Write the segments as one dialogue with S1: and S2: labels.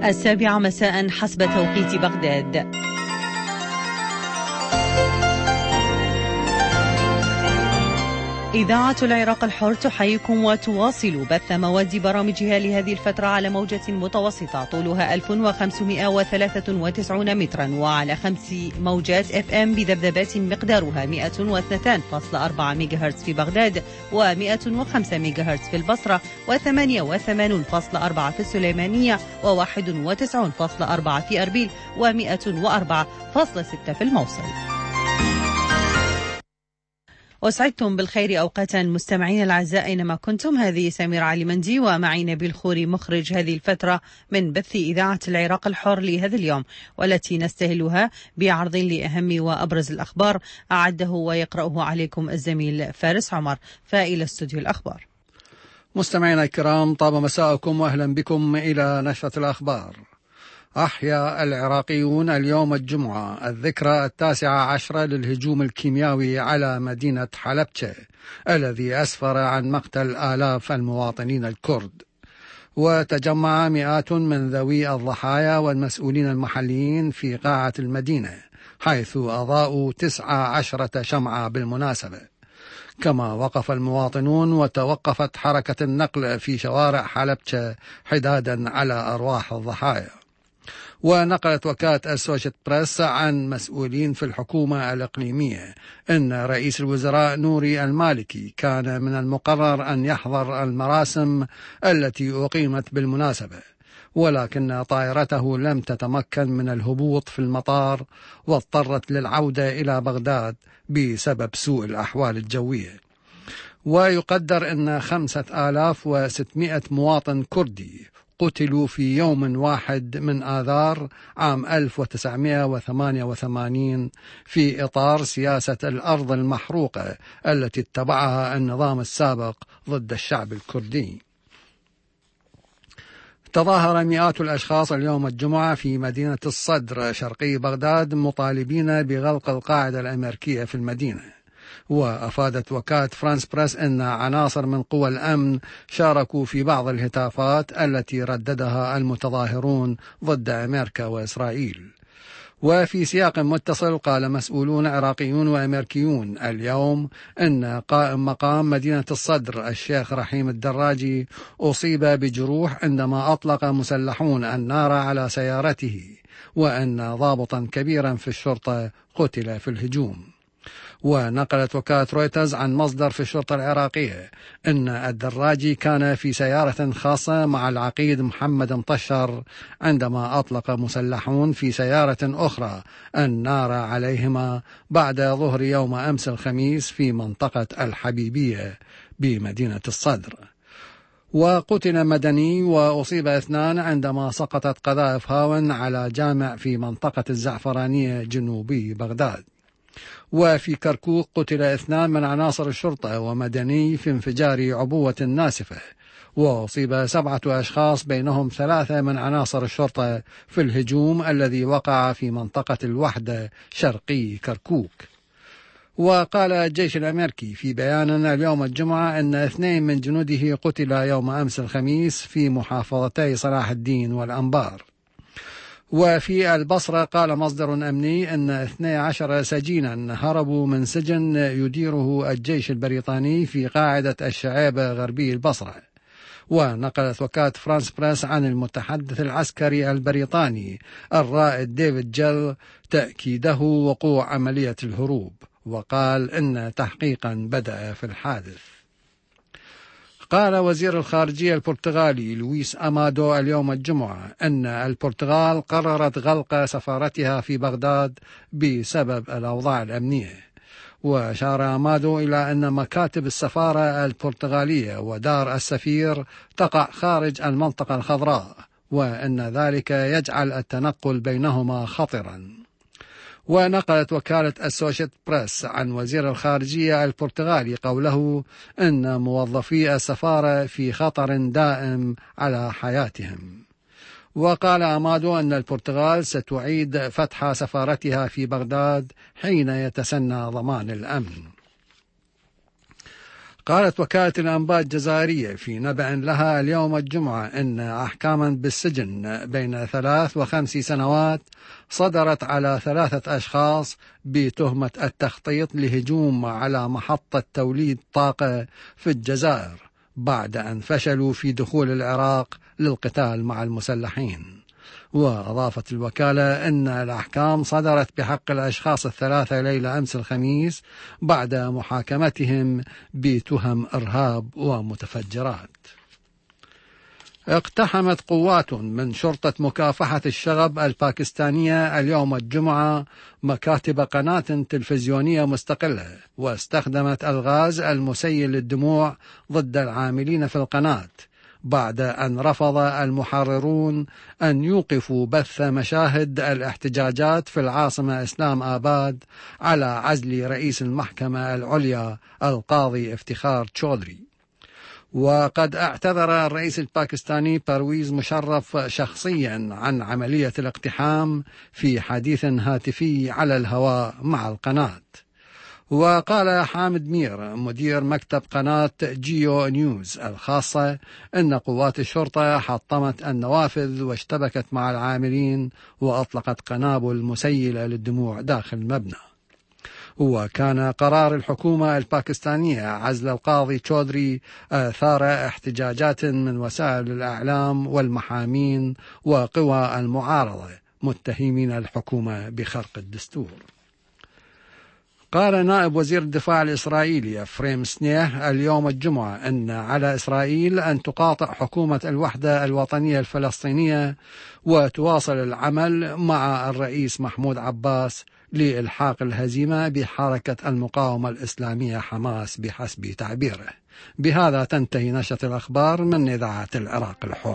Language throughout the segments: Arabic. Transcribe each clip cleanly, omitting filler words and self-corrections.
S1: 7 مساء حسب توقيت بغداد. إذاعة العراق الحر تحييكم وتواصل بث مواد برامجها لهذه الفترة على موجة متوسطة طولها 1593 مترا وعلى 5 موجات FM بذبذبات مقدارها 102.4 ميجاهرتز في بغداد و105 ميجاهرتز في البصرة و88.4 في السليمانية و91.4 في أربيل و104.6 في الموصل. وسعدتم بالخير أوقاتا مستمعين الأعزاء أينما كنتم. هذه سمير علي مندي ومعي نبيل خوري مخرج هذه الفترة من بث إذاعة العراق الحر لهذا اليوم، والتي نستهلها بعرض لأهم وأبرز الأخبار أعده ويقرأه عليكم الزميل فارس عمر. فإلى استوديو الأخبار.
S2: مستمعينا الكرام، طاب مساءكم وأهلا بكم إلى نشرة الأخبار. أحيا العراقيون اليوم الجمعة الذكرى 19 للهجوم الكيميائي على مدينة حلبجة الذي أسفر عن مقتل آلاف المواطنين الكرد، وتجمع مئات من ذوي الضحايا والمسؤولين المحليين في قاعة المدينة، حيث أضاءوا 19 شمعة بالمناسبة. كما وقف المواطنون وتوقفت حركة النقل في شوارع حلبجة حدادا على أرواح الضحايا. ونقلت وكالة أسوشيتد بريس عن مسؤولين في الحكومة الإقليمية أن رئيس الوزراء نوري المالكي كان من المقرر أن يحضر المراسم التي أقيمت بالمناسبة، ولكن طائرته لم تتمكن من الهبوط في المطار واضطرت للعودة إلى بغداد بسبب سوء الأحوال الجوية. ويقدر أن 5600 مواطن كردي قتلوا في يوم واحد من آذار عام 1988 في إطار سياسة الأرض المحروقة التي اتبعها النظام السابق ضد الشعب الكردي. تظاهر مئات الأشخاص اليوم الجمعة في مدينة الصدر شرقي بغداد مطالبين بغلق القاعدة الأمريكية في المدينة. وأفادت وكالة فرانس بريس أن عناصر من قوى الأمن شاركوا في بعض الهتافات التي رددها المتظاهرون ضد أمريكا وإسرائيل. وفي سياق متصل قال مسؤولون عراقيون وأمريكيون اليوم أن قائم مقام مدينة الصدر الشيخ رحيم الدراجي أصيب بجروح عندما أطلق مسلحون النار على سيارته، وأن ضابطا كبيرا في الشرطة قتل في الهجوم. ونقلت وكالة رويترز عن مصدر في الشرطة العراقية أن الدراجي كان في سيارة خاصة مع العقيد محمد مطشر عندما أطلق مسلحون في سيارة أخرى النار عليهما بعد ظهر يوم أمس الخميس في منطقة الحبيبية بمدينة الصدر. وقتل مدني وأصيب 2 عندما سقطت قذائف هاون على جامع في منطقة الزعفرانية جنوبي بغداد. وفي كركوك قتل 2 من عناصر الشرطة ومدني في انفجار عبوة ناسفة، وأصيب 7 أشخاص بينهم 3 من عناصر الشرطة في الهجوم الذي وقع في منطقة الوحدة شرقي كركوك. وقال الجيش الأمريكي في بيان اليوم الجمعة أن 2 من جنوده قتل يوم أمس الخميس في محافظتي صلاح الدين والأنبار. وفي البصرة قال مصدر أمني أن 12 سجينا هربوا من سجن يديره الجيش البريطاني في قاعدة الشعيبة غربي البصرة. ونقلت وكالة فرانس بريس عن المتحدث العسكري البريطاني الرائد ديفيد جيل تأكيده وقوع عملية الهروب، وقال إن تحقيقا بدأ في الحادث. قال وزير الخارجية البرتغالي لويس أمادو اليوم الجمعة أن البرتغال قررت غلق سفارتها في بغداد بسبب الأوضاع الأمنية. وأشار أمادو إلى أن مكاتب السفارة البرتغالية ودار السفير تقع خارج المنطقة الخضراء، وأن ذلك يجعل التنقل بينهما خطرا. ونقلت وكالة أسوشيتد بريس عن وزير الخارجية البرتغالي قوله أن موظفي السفارة في خطر دائم على حياتهم. وقال أمادو أن البرتغال ستعيد فتح سفارتها في بغداد حين يتسنى ضمان الأمن. قالت وكالة الأنباء الجزائرية في نبأ لها اليوم الجمعة أن أحكاما بالسجن بين 3 و5 سنوات صدرت على 3 أشخاص بتهمة التخطيط لهجوم على محطة توليد طاقة في الجزائر بعد أن فشلوا في دخول العراق للقتال مع المسلحين. وأضافت الوكالة أن الأحكام صدرت بحق الأشخاص ال3 ليلة أمس الخميس بعد محاكمتهم بتهم إرهاب ومتفجرات. اقتحمت قوات من شرطة مكافحة الشغب الباكستانية اليوم الجمعة مكاتب قناة تلفزيونية مستقلة واستخدمت الغاز المسيل للدموع ضد العاملين في القناة بعد أن رفض المحررون أن يوقفوا بث مشاهد الاحتجاجات في العاصمة إسلام آباد على عزل رئيس المحكمة العليا القاضي افتخار تشودري. وقد اعتذر الرئيس الباكستاني برويز مشرف شخصيا عن عملية الاقتحام في حديث هاتفي على الهواء مع القناة. وقال حامد مير مدير مكتب قناة جيو نيوز الخاصة أن قوات الشرطة حطمت النوافذ واشتبكت مع العاملين وأطلقت قنابل مسيلة للدموع داخل المبنى. وكان قرار الحكومة الباكستانية عزل القاضي تشودري أثار احتجاجات من وسائل الإعلام والمحامين وقوى المعارضة متهمين الحكومة بخرق الدستور. قال نائب وزير الدفاع الإسرائيلي فريم سنيه اليوم الجمعة أن على إسرائيل أن تقاطع حكومة الوحدة الوطنية الفلسطينية وتواصل العمل مع الرئيس محمود عباس لإلحاق الهزيمة بحركة المقاومة الإسلامية حماس بحسب تعبيره. بهذا تنتهي نشرة الأخبار من إذاعة العراق الحر.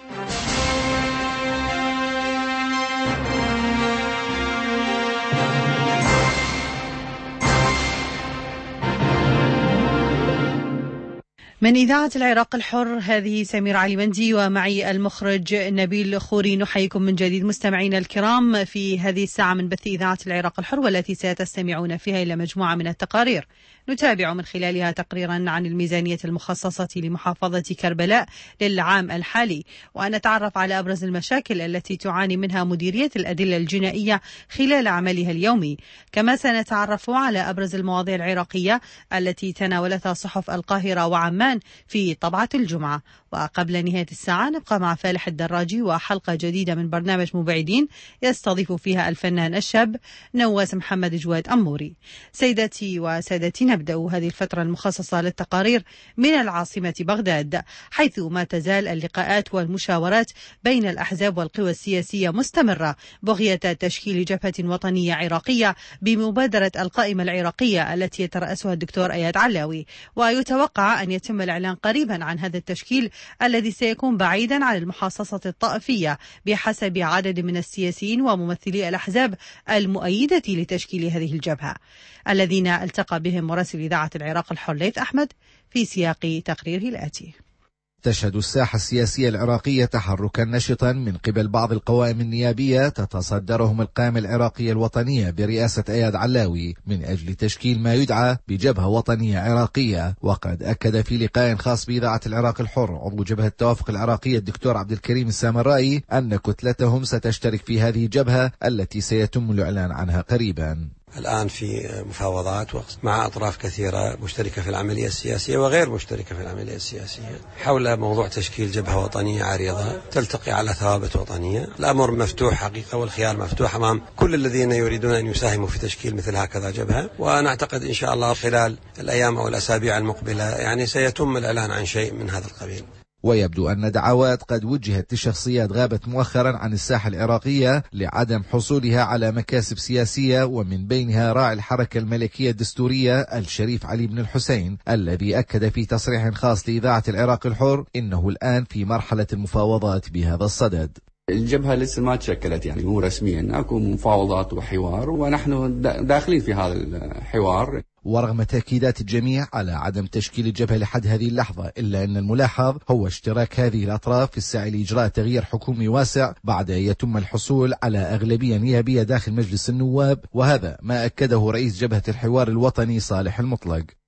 S1: من إذاعة العراق الحر، هذه سمير علي مندي ومعي المخرج نبيل خوري. نحييكم من جديد مستمعينا الكرام في هذه الساعة من بث إذاعة العراق الحر، والتي ستستمعون فيها إلى مجموعة من التقارير نتابع من خلالها تقريرا عن الميزانية المخصصة لمحافظة كربلاء للعام الحالي، ونتعرف على أبرز المشاكل التي تعاني منها مديرية الأدلة الجنائية خلال عملها اليومي. كما سنتعرف على أبرز المواضيع العراقية التي تناولتها صحف القاهرة وعمان في طبعة الجمعة. وقبل نهاية الساعة نبقى مع فالح الدراجي وحلقة جديدة من برنامج مبعدين يستضيف فيها الفنان الشاب نواس محمد جواد أموري. سيداتي وسادتي، نبدأ هذه الفترة المخصصة للتقارير من العاصمة بغداد، حيث ما تزال اللقاءات والمشاورات بين الأحزاب والقوى السياسية مستمرة بغية تشكيل جبهة وطنية عراقية بمبادرة القائمة العراقية التي يترأسها الدكتور أياد علاوي. ويتوقع أن يتم الإعلان قريبا عن هذا التشكيل الذي سيكون بعيدا عن المحاصصة الطائفية بحسب عدد من السياسيين وممثلي الأحزاب المؤيدة لتشكيل هذه الجبهة، الذين التقى بهم مراسل إذاعة العراق الحر ليث أحمد في سياق تقريره الآتي.
S3: تشهد الساحة السياسية العراقية تحركا نشطا من قبل بعض القوائم النيابية تتصدرهم القائمة العراقية الوطنية برئاسة أياد علاوي من أجل تشكيل ما يدعى بجبهة وطنية عراقية. وقد أكد في لقاء خاص بإذاعة العراق الحر عضو جبهة التوافق العراقية الدكتور عبد الكريم السامرائي أن كتلتهم ستشترك في هذه الجبهة التي سيتم الإعلان عنها قريبا.
S4: الآن في مفاوضات مع أطراف كثيرة مشتركة في العملية السياسية وغير مشتركة في العملية السياسية حول موضوع تشكيل جبهة وطنية عريضة تلتقي على ثوابت وطنية. الأمر مفتوح حقيقة والخيار مفتوح أمام كل الذين يريدون أن يساهموا في تشكيل مثل هكذا جبهة، ونعتقد إن شاء الله خلال الأيام أو الأسابيع المقبلة سيتم الإعلان عن شيء من هذا القبيل.
S3: ويبدو أن دعوات قد وجهت لشخصيات غابت مؤخرا عن الساحة العراقية لعدم حصولها على مكاسب سياسية، ومن بينها راعي الحركة الملكية الدستورية الشريف علي بن الحسين، الذي أكد في تصريح خاص لإذاعة العراق الحر إنه الآن في مرحلة المفاوضات بهذا الصدد.
S5: الجبهة لسه ما تشكلت، مو رسميا، اكو مفاوضات وحوار ونحن داخلين في هذا الحوار.
S3: ورغم تأكيدات الجميع على عدم تشكيل الجبهة لحد هذه اللحظة، إلا أن الملاحظ هو اشتراك هذه الأطراف في السعي لإجراء تغيير حكومي واسع بعد أن يتم الحصول على أغلبية نيابية داخل مجلس النواب، وهذا ما أكده رئيس جبهة الحوار الوطني صالح المطلق.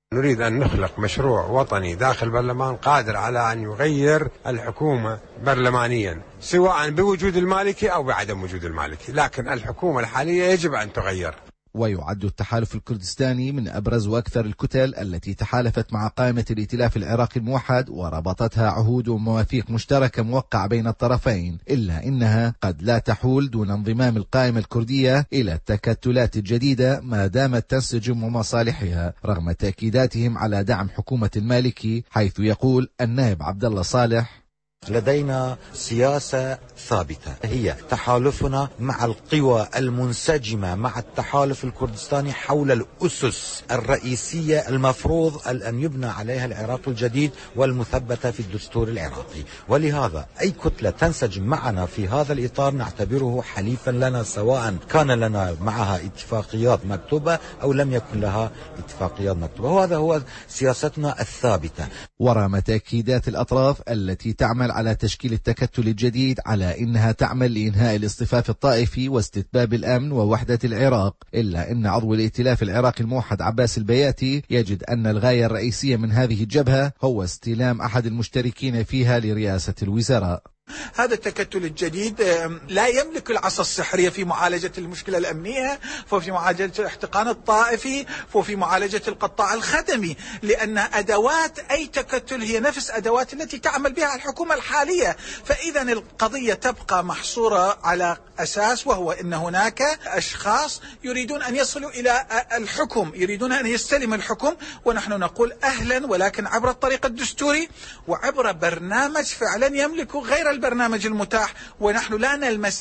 S6: نريد أن نخلق مشروع وطني داخل البرلمان قادر على أن يغير الحكومة برلمانيا، سواء بوجود المالكي أو بعدم وجود المالكي، لكن الحكومة الحالية يجب أن تغير.
S3: ويعد التحالف الكردستاني من أبرز وأكثر الكتل التي تحالفت مع قائمة الائتلاف العراقي الموحد وربطتها عهود ومواثيق مشتركة موقعة بين الطرفين، إلا إنها قد لا تحول دون انضمام القائمة الكردية إلى التكتلات الجديدة ما دامت تنسجم مصالحها، رغم تأكيداتهم على دعم حكومة المالكي، حيث يقول النائب عبد الله صالح:
S7: لدينا سياسة ثابتة هي تحالفنا مع القوى المنسجمة مع التحالف الكردستاني حول الأسس الرئيسية المفروض أن يبنى عليها العراق الجديد والمثبتة في الدستور العراقي، ولهذا أي كتلة تنسجم معنا في هذا الإطار نعتبره حليفا لنا، سواء كان لنا معها اتفاقيات مكتوبة أو لم يكن لها اتفاقيات مكتوبة، وهذا هو سياستنا الثابتة.
S3: ورغم تأكيدات الأطراف التي تعمل على تشكيل التكتل الجديد على إنها تعمل لإنهاء الاصطفاف الطائفي واستتباب الأمن ووحدة العراق، إلا أن عضو الائتلاف العراقي الموحد عباس البياتي يجد أن الغاية الرئيسية من هذه الجبهة هو استلام أحد المشتركين فيها لرئاسة الوزراء.
S8: هذا التكتل الجديد لا يملك العصا السحرية في معالجة المشكلة الأمنية، ففي معالجة الاحتقان الطائفي، ففي معالجة القطاع الخدمي، لأن أدوات أي تكتل هي نفس أدوات التي تعمل بها الحكومة الحالية. فإذا القضية تبقى محصورة على أساس، وهو أن هناك أشخاص يريدون أن يصلوا إلى الحكم، يريدون أن يستلم الحكم، ونحن نقول أهلا، ولكن عبر الطريق الدستوري وعبر برنامج فعلا يملك غير البرنامج المتاح، ونحن لا نلمس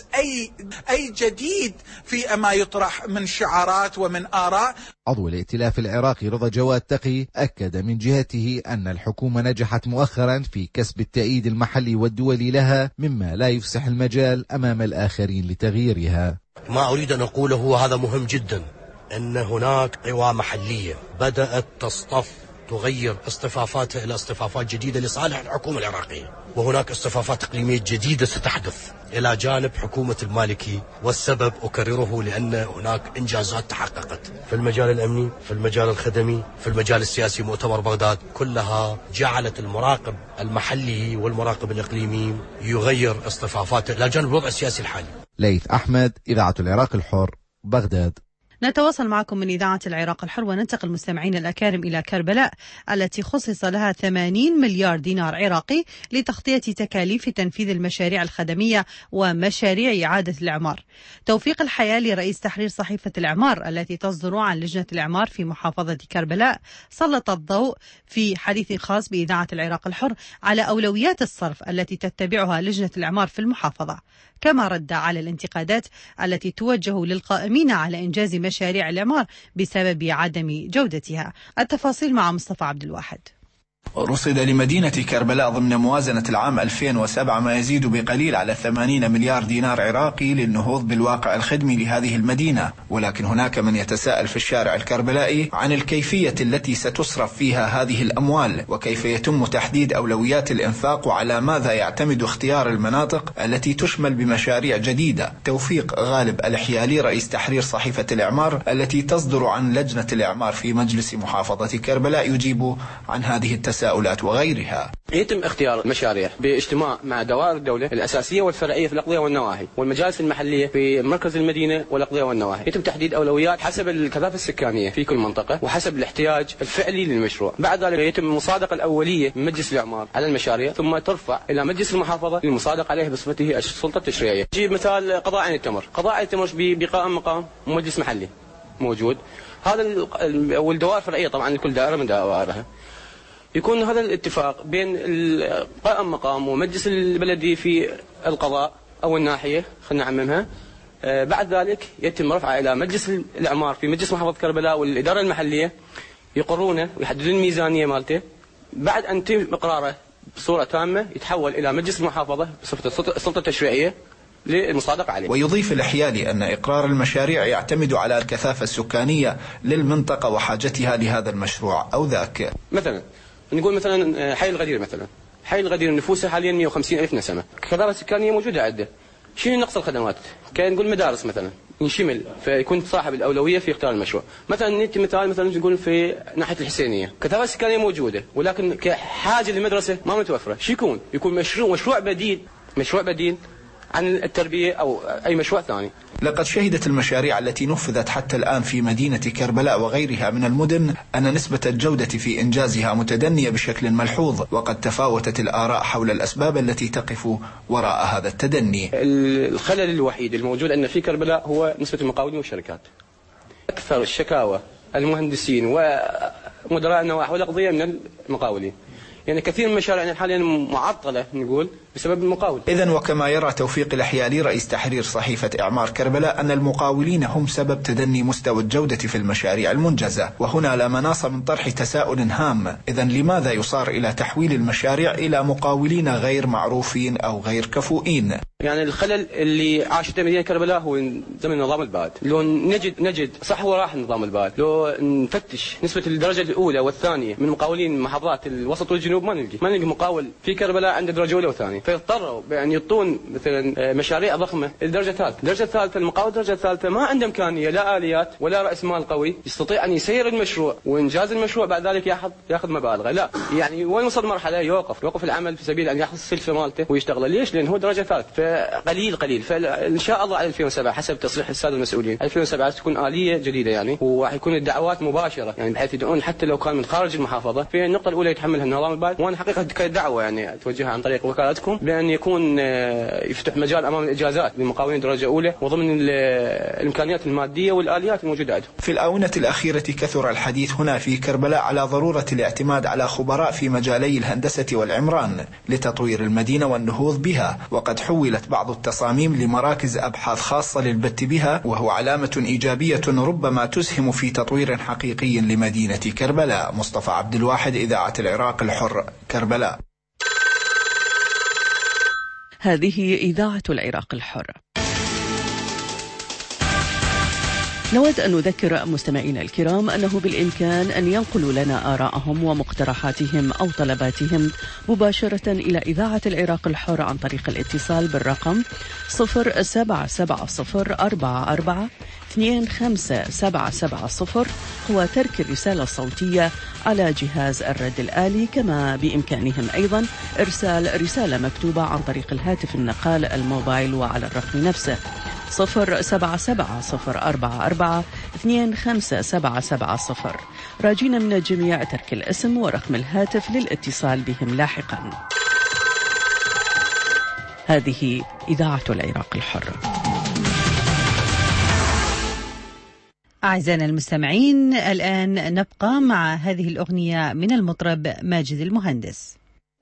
S8: أي جديد في ما يطرح من شعارات ومن آراء.
S3: عضو الائتلاف العراقي رضا جواد تقي أكد من جهته أن الحكومة نجحت مؤخرا في كسب التأييد المحلي والدولي لها، مما لا يفسح المجال أمام الآخرين لتغييرها.
S9: ما أريد أن أقوله وهذا مهم جدا، أن هناك قوى محلية بدأت تصطف تغير اصطفافاتها إلى اصطفافات جديدة لصالح الحكومة العراقية، وهناك اصطفافات إقليمية جديدة ستحدث إلى جانب حكومة المالكي، والسبب أكرره لأن هناك إنجازات تحققت في المجال الأمني، في المجال الخدمي، في المجال السياسي. مؤتمر بغداد كلها جعلت المراقب المحلي والمراقب الإقليمي يغير اصطفافاته إلى جانب الوضع السياسي الحالي.
S3: ليث أحمد، إذاعة العراق الحر، بغداد.
S1: نتواصل معكم من إذاعة العراق الحر وننتقل مستمعين الأكارم إلى كربلاء التي خصص لها 80 مليار دينار عراقي لتغطية تكاليف تنفيذ المشاريع الخدمية ومشاريع إعادة الإعمار. توفيق الحياة لرئيس تحرير صحيفة الإعمار التي تصدر عن لجنة الإعمار في محافظة كربلاء سلط الضوء في حديث خاص بإذاعة العراق الحر على أولويات الصرف التي تتبعها لجنة الإعمار في المحافظة، كما رد على الانتقادات التي توجه للقائمين على إنجاز مشاريع الإعمار بسبب عدم جودتها. التفاصيل مع مصطفى عبد الواحد.
S10: رصد لمدينة كربلاء ضمن موازنة العام 2007 ما يزيد بقليل على 80 مليار دينار عراقي للنهوض بالواقع الخدمي لهذه المدينة، ولكن هناك من يتساءل في الشارع الكربلائي عن الكيفية التي ستصرف فيها هذه الأموال، وكيف يتم تحديد أولويات الإنفاق، وعلى ماذا يعتمد اختيار المناطق التي تشمل بمشاريع جديدة. توفيق غالب الحيالي رئيس تحرير صحيفة الإعمار التي تصدر عن لجنة الإعمار في مجلس محافظة كربلاء يجيب عن هذه التساؤلات وغيرها.
S11: يتم اختيار المشاريع باجتماع مع دوائر الدولة الأساسية والفرعية في الأقضية والنواحي والمجالس المحلية في مركز المدينة والأقضية والنواحي. يتم تحديد أولويات حسب الكثافة السكانية في كل منطقة وحسب الاحتياج الفعلي للمشروع. بعد ذلك يتم المصادقة الأولية من مجلس الإعمار على المشاريع، ثم ترفع إلى مجلس المحافظة للمصادقة عليه بصفته السلطة التشريعية. جيب مثال قضاء عين التمر. قضاء عين التمر بقائم مقام مجلس محلي موجود، هذا والدوائر الفرعية طبعا لكل دائرة من دوائرها. يكون هذا الاتفاق بين قائم مقام ومجلس البلدي في القضاء أو الناحية، خلينا نعممها. بعد ذلك يتم رفعه إلى مجلس الإعمار في مجلس محافظة كربلاء والإدارة المحلية، يقرونه ويحددون الميزانية مالته. بعد أن يتم إقراره بصورة تامة يتحول إلى مجلس المحافظة بصفة السلطة التشريعية للمصادقة عليه.
S10: ويضيف الحيالي أن إقرار المشاريع يعتمد على الكثافة السكانية للمنطقة وحاجتها لهذا المشروع أو ذاك.
S11: مثلا نقول مثلا حي الغدير، مثلا حي الغدير نفوسه حاليا 150,000 نسمة، كثافة سكانية موجودة عدة. شنو نقص الخدمات؟ كان نقول مدارس مثلا، ينشمل فيكون صاحب الأولوية في اختيار المشروع. مثلا نأتي مثلا نقول في ناحية الحسينية كثافة سكانية موجودة ولكن كحاجة للمدرسة ما متوفرة. شو يكون مشروع بديل عن التربية أو أي مشروع ثاني.
S10: لقد شهدت المشاريع التي نفذت حتى الآن في مدينة كربلاء وغيرها من المدن أن نسبة الجودة في إنجازها متدنية بشكل ملحوظ، وقد تفاوتت الآراء حول الأسباب التي تقف وراء هذا التدني.
S11: الخلل الوحيد الموجود أن في كربلاء هو نسبة المقاولين والشركات. أكثر الشكاوى المهندسين ومدراء النواحي والأقضية من المقاولين. يعني كثير من مشاريعنا حاليا معطلة نقول بسبب المقاول.
S10: إذن وكما يرى توفيق الأحيالي رئيس تحرير صحيفة إعمار كربلاء أن المقاولين هم سبب تدني مستوى الجودة في المشاريع المنجزة، وهنا لا مناص من طرح تساؤل هام. إذن لماذا يصار إلى تحويل المشاريع إلى مقاولين غير معروفين أو غير كفؤين؟
S11: يعني الخلل اللي عاشته مدينة كربلاء هو زمن نظام الباد. لو نجد صح هو راح نظام الباد، لو نفتش نسبة الدرجة الأولى والثانية من مقاولين محافظات الوسط والجنوب ما نلقي مقاول في كربلاء عنده درجة أولى وثانية، فيضطروا بأن يعطون مثلا مشاريع ضخمة الدرجة الثالثة. الدرجة الثالثة المقاول الدرجة الثالثة ما عنده إمكانية لا آليات ولا رأس مال قوي يستطيع أن يسير المشروع وإنجاز المشروع بعد ذلك ياخذ مبالغ. لا يعني وين وصل مرحلة يوقف العمل في سبيل أن ياخذ السلفة مالته ويشتغل. ليش؟ لأن هو درجة ثالثة فقليل. فإن شاء الله على 2007 حسب تصريح السادة المسؤولين 2007 تكون آلية جديدة يعني، وراح يكون الدعوات مباشرة يعني بحيث يدعون حتى لو كان من خارج المحافظة. في النقطة الأولى يتحملها النظام الباد، وأنا حقيقة كدعوة يعني أتوجهها عن طريق وكالتكم بأن يكون يفتح مجال أمام الإجازات للمقاولين درجة أولى وضمن الإمكانيات المادية والآليات الموجودة عندهم.
S10: في الآونة الأخيرة كثر الحديث هنا في كربلاء على ضرورة الاعتماد على خبراء في مجالي الهندسة والعمران لتطوير المدينة والنهوض بها، وقد حولت بعض التصاميم لمراكز أبحاث خاصة للبت بها، وهو علامة إيجابية ربما تسهم في تطوير حقيقي لمدينة كربلاء. مصطفى عبد الواحد، إذاعة العراق الحر، كربلاء.
S12: هذه إذاعة العراق الحر. نود أن نذكر مستمعينا الكرام أنه بالإمكان أن ينقلوا لنا آراءهم ومقترحاتهم أو طلباتهم مباشرة إلى إذاعة العراق الحر عن طريق الاتصال بالرقم 0774442570 وترك الرسالة الصوتية على جهاز الرد الآلي، كما بإمكانهم أيضا إرسال رسالة مكتوبة عن طريق الهاتف النقال الموبايل وعلى الرقم نفسه 0774442570. راجين من الجميع ترك الاسم ورقم الهاتف للاتصال بهم لاحقا. هذه إذاعة العراق الحر.
S1: أعزائنا المستمعين، الآن نبقى مع هذه الأغنية من المطرب ماجد المهندس.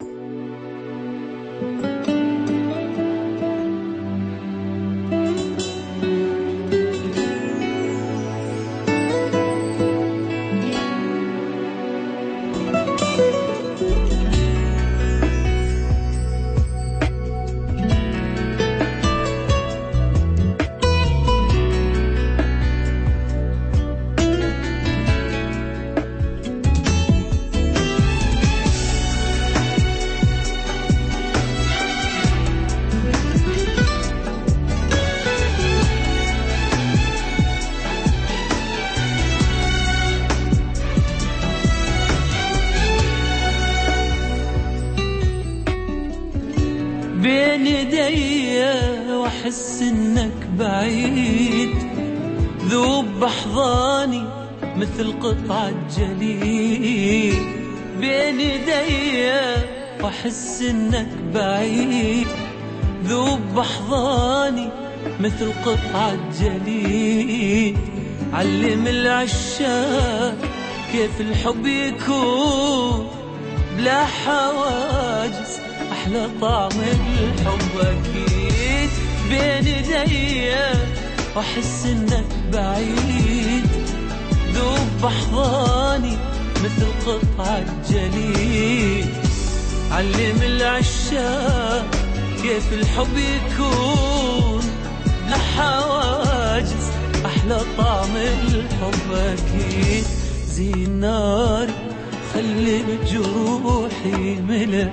S13: بين يدي واحس انك بعيد، ذوب بحضاني مثل قطعة جليد. بين يدي واحس انك بعيد، ذوب بحضاني مثل قطعة جليد. علم العشاق كيف الحب يكون بلا حواجز، أحلى طعم الحب أكيد. بين يدي وأحس إنك بعيد، ذوب بحضاني مثل قطعة جليد. علم العشاق كيف الحب يكون لا حواجز، أحلى طعم الحب أكيد. زين ناري خلي بجروحي ملح،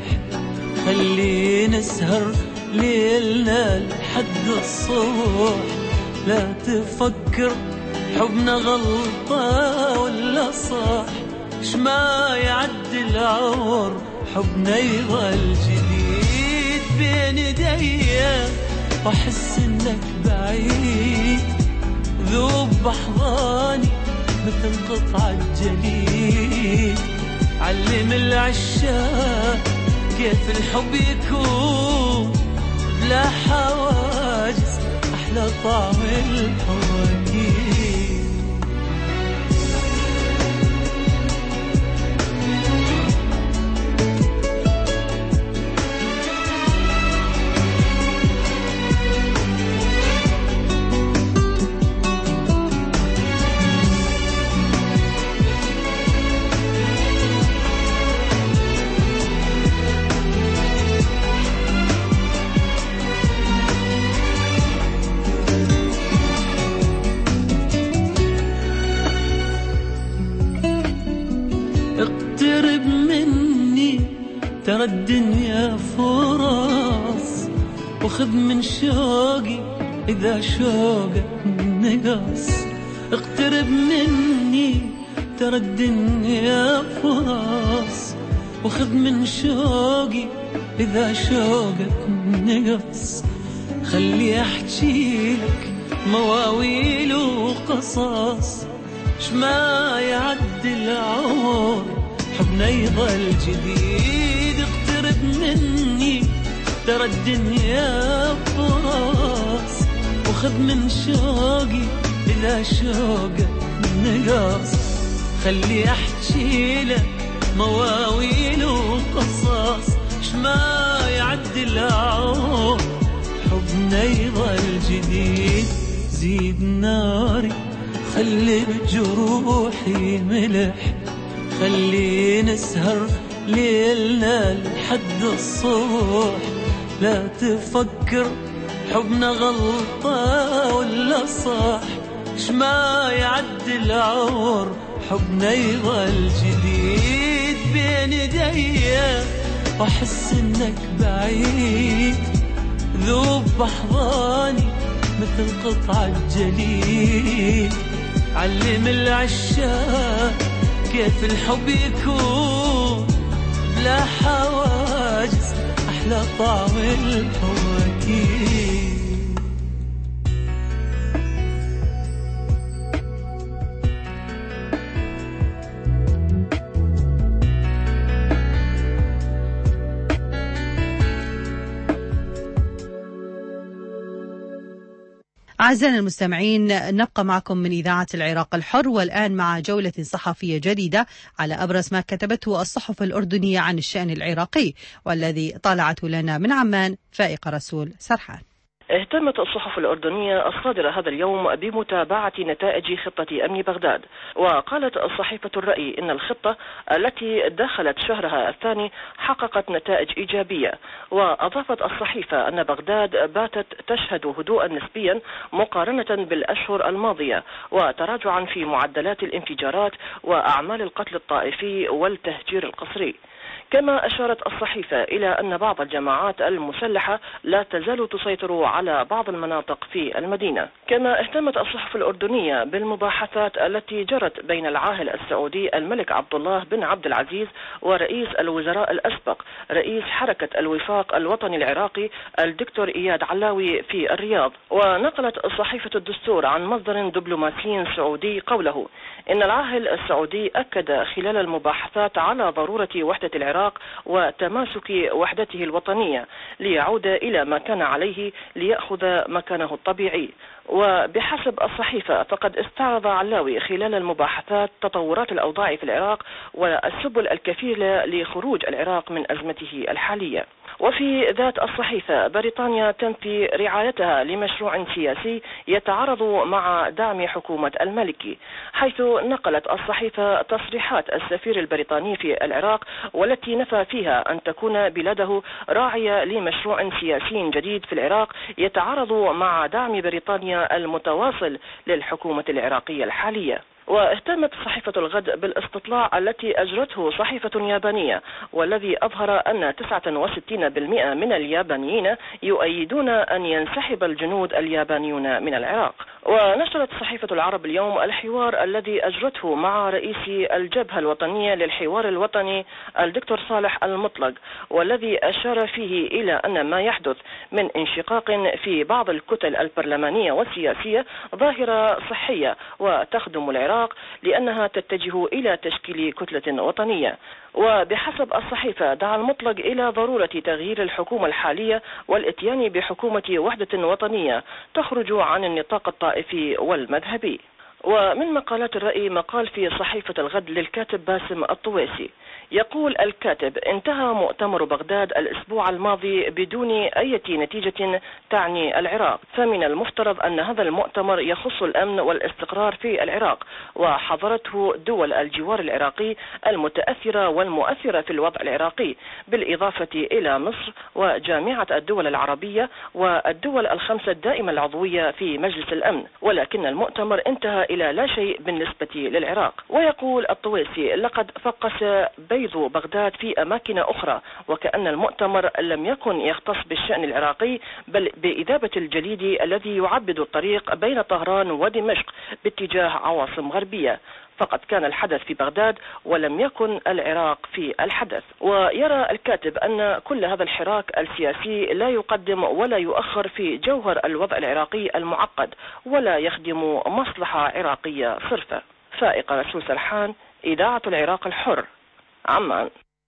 S13: خلي نسهر ليلنا لحد الصبح. لا تفكر حبنا غلطة ولا صح، شما يعدي العمر حبنا يظل جديد بين ايديا، واحس انك بعيد ذوب بحضاني مثل قطعة جليد. علم العشاق كيف الحب يكون بلا حواجز، أحلى طعم الحب أكيد. اقترب مني ترى الدنيا فرص، وخذ من شوقي إذا شوقك نقص. اقترب مني ترى الدنيا فرص، وخذ من شوقي إذا شوقك نقص. خلي أحكي لك مواويل وقصص، شما يعدي العمر حبنا يظل جديد. اقترب مني ترى الدنيا فرص، وخذ من شوقي إذا شوقك نقص. خلي أحكي لك مواويل وقصص، شما يعدي العمر حبنا يظل جديد. زيد ناري خلي بجروحي ملح، خلي نسهر ليلنا لحد الصبح. لا تفكر حبنا غلطة ولا صح، شما يعدي العمر حبنا يظل جديد بين ايديا، واحس انك بعيد ذوب بحضاني مثل قطعة جليد. علم العشاق كيف الحب يكون بلا حواجز، أحلى طعم الحب أكيد.
S1: أعزائنا المستمعين، نبقى معكم من إذاعة العراق الحر، والآن مع جولة صحفية جديدة على أبرز ما كتبته الصحف الأردنية عن الشأن العراقي، والذي طالعته لنا من عمان فائقة رسول سرحان.
S14: اهتمت الصحف الأردنية الصادرة هذا اليوم بمتابعة نتائج خطة أمن بغداد، وقالت صحيفة الرأي إن الخطة التي دخلت شهرها الثاني حققت نتائج إيجابية. وأضافت الصحيفة أن بغداد باتت تشهد هدوءا نسبيا مقارنة بالأشهر الماضية، وتراجعا في معدلات الانفجارات وأعمال القتل الطائفي والتهجير القسري. كما أشارت الصحيفة إلى أن بعض الجماعات المسلحة لا تزال تسيطر على بعض المناطق في المدينة. كما اهتمت الصحف الأردنية بالمباحثات التي جرت بين العاهل السعودي الملك عبد الله بن عبد العزيز ورئيس الوزراء الأسبق رئيس حركة الوفاق الوطني العراقي الدكتور إياد علاوي في الرياض. ونقلت صحيفة الدستور عن مصدر دبلوماسي سعودي قوله إن العاهل السعودي أكد خلال المباحثات على ضرورة وحدة العراق وتماسك وحدته الوطنية ليعود إلى ما كان عليه ليأخذ مكانه الطبيعي. وبحسب الصحيفة فقد استعرض علاوي خلال المباحثات تطورات الأوضاع في العراق والسبل الكفيلة لخروج العراق من أزمته الحالية. وفي ذات الصحيفة بريطانيا تنفي رعايتها لمشروع سياسي يتعارض مع دعم حكومة المالكي، حيث نقلت الصحيفة تصريحات السفير البريطاني في العراق والتي نفى فيها أن تكون بلاده راعية لمشروع سياسي جديد في العراق يتعارض مع دعم بريطانيا المتواصل للحكومة العراقية الحالية. واهتمت صحيفة الغد بالاستطلاع التي أجرته صحيفة يابانية، والذي أظهر أن 69% من اليابانيين يؤيدون أن ينسحب الجنود اليابانيون من العراق. ونشرت صحيفة العرب اليوم الحوار الذي أجرته مع رئيس الجبهة الوطنية للحوار الوطني الدكتور صالح المطلق، والذي أشار فيه إلى أن ما يحدث من انشقاق في بعض الكتل البرلمانية والسياسية ظاهرة صحية وتخدم العراق لأنها تتجه إلى تشكيل كتلة وطنية. وبحسب الصحيفة دعا المطلق إلى ضرورة تغيير الحكومة الحالية والاتيان بحكومة وحدة وطنية تخرج عن النطاق الطائفي والمذهبي. ومن مقالات الرأي مقال في صحيفة الغد للكاتب باسم الطويسي، يقول الكاتب: انتهى مؤتمر بغداد الأسبوع الماضي بدون أي نتيجة تعني العراق، فمن المفترض أن هذا المؤتمر يخص الأمن والاستقرار في العراق، وحضرته دول الجوار العراقي المتأثرة والمؤثرة في الوضع العراقي، بالإضافة إلى مصر وجامعة الدول العربية والدول الخمسة الدائمة العضوية في مجلس الأمن، ولكن المؤتمر انتهى إلى لا شيء بالنسبة للعراق. ويقول الطويسي: لقد فقس بيض بغداد في أماكن أخرى، وكأن المؤتمر لم يكن يختص بالشأن العراقي بل بإذابة الجليد الذي يعبد الطريق بين طهران ودمشق باتجاه عواصم غربية. فقد كان الحدث في بغداد ولم يكن العراق في الحدث. ويرى الكاتب أن كل هذا الحراك السياسي لا يقدم ولا يؤخر في جوهر الوضع العراقي المعقد، ولا يخدم مصلحة عراقية صرفة. فائقة رسول سرحان، إذاعة العراق الحر، عمان.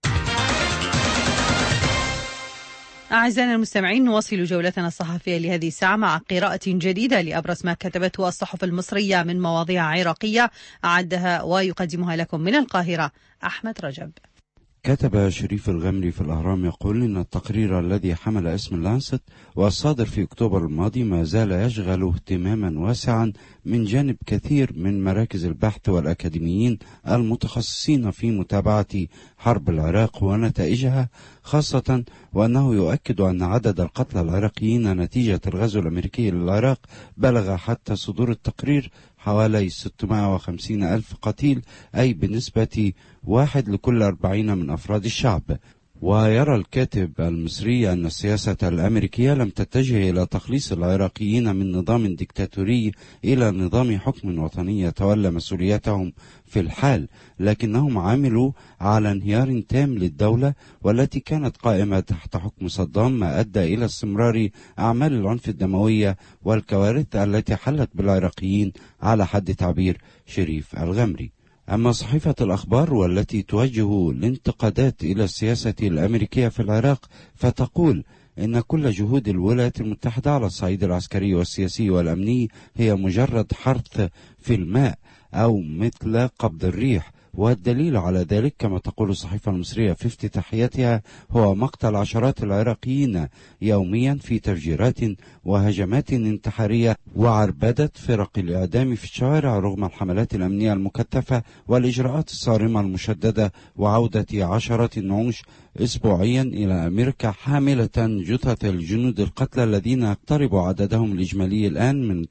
S1: أعزائنا المستمعين، نواصل جولتنا الصحفية لهذه الساعة مع قراءة جديدة لأبرز ما كتبته الصحف المصرية من مواضيع عراقية، أعدها ويقدمها لكم من القاهرة أحمد رجب.
S15: كتب شريف الغمري في الأهرام يقول إن التقرير الذي حمل اسم لانست والصادر في أكتوبر الماضي ما زال يشغل اهتماما واسعا من جانب كثير من مراكز البحث والأكاديميين المتخصصين في متابعة حرب العراق ونتائجها، خاصة وأنه يؤكد أن عدد القتلى العراقيين نتيجة الغزو الأمريكي للعراق بلغ حتى صدور التقرير حوالي 650 ألف قتيل، أي بنسبة 1 لكل 40 من أفراد الشعب. ويرى الكاتب المصري أن السياسة الأمريكية لم تتجه إلى تخليص العراقيين من نظام ديكتاتوري إلى نظام حكم وطني يتولى مسؤولياتهم في الحال، لكنهم عملوا على انهيار تام للدولة والتي كانت قائمة تحت حكم صدام، ما أدى إلى استمرار أعمال العنف الدموية والكوارث التي حلت بالعراقيين على حد تعبير شريف الغمري. أما صحيفة الأخبار والتي توجه الانتقادات إلى السياسة الأمريكية في العراق فتقول إن كل جهود الولايات المتحدة على الصعيد العسكري والسياسي والأمني هي مجرد حرث في الماء أو مثل قبض الريح، والدليل على ذلك كما تقول الصحيفة المصرية في افتتاحيتها هو مقتل عشرات العراقيين يوميا في تفجيرات وهجمات انتحارية وعربدة فرق الإعدام في الشوارع رغم الحملات الأمنية المكثفة والإجراءات الصارمة المشددة وعودة عشرات النعوش أسبوعيا إلى أمريكا حاملة جثث الجنود القتلى الذين يقترب عددهم الإجمالي الآن من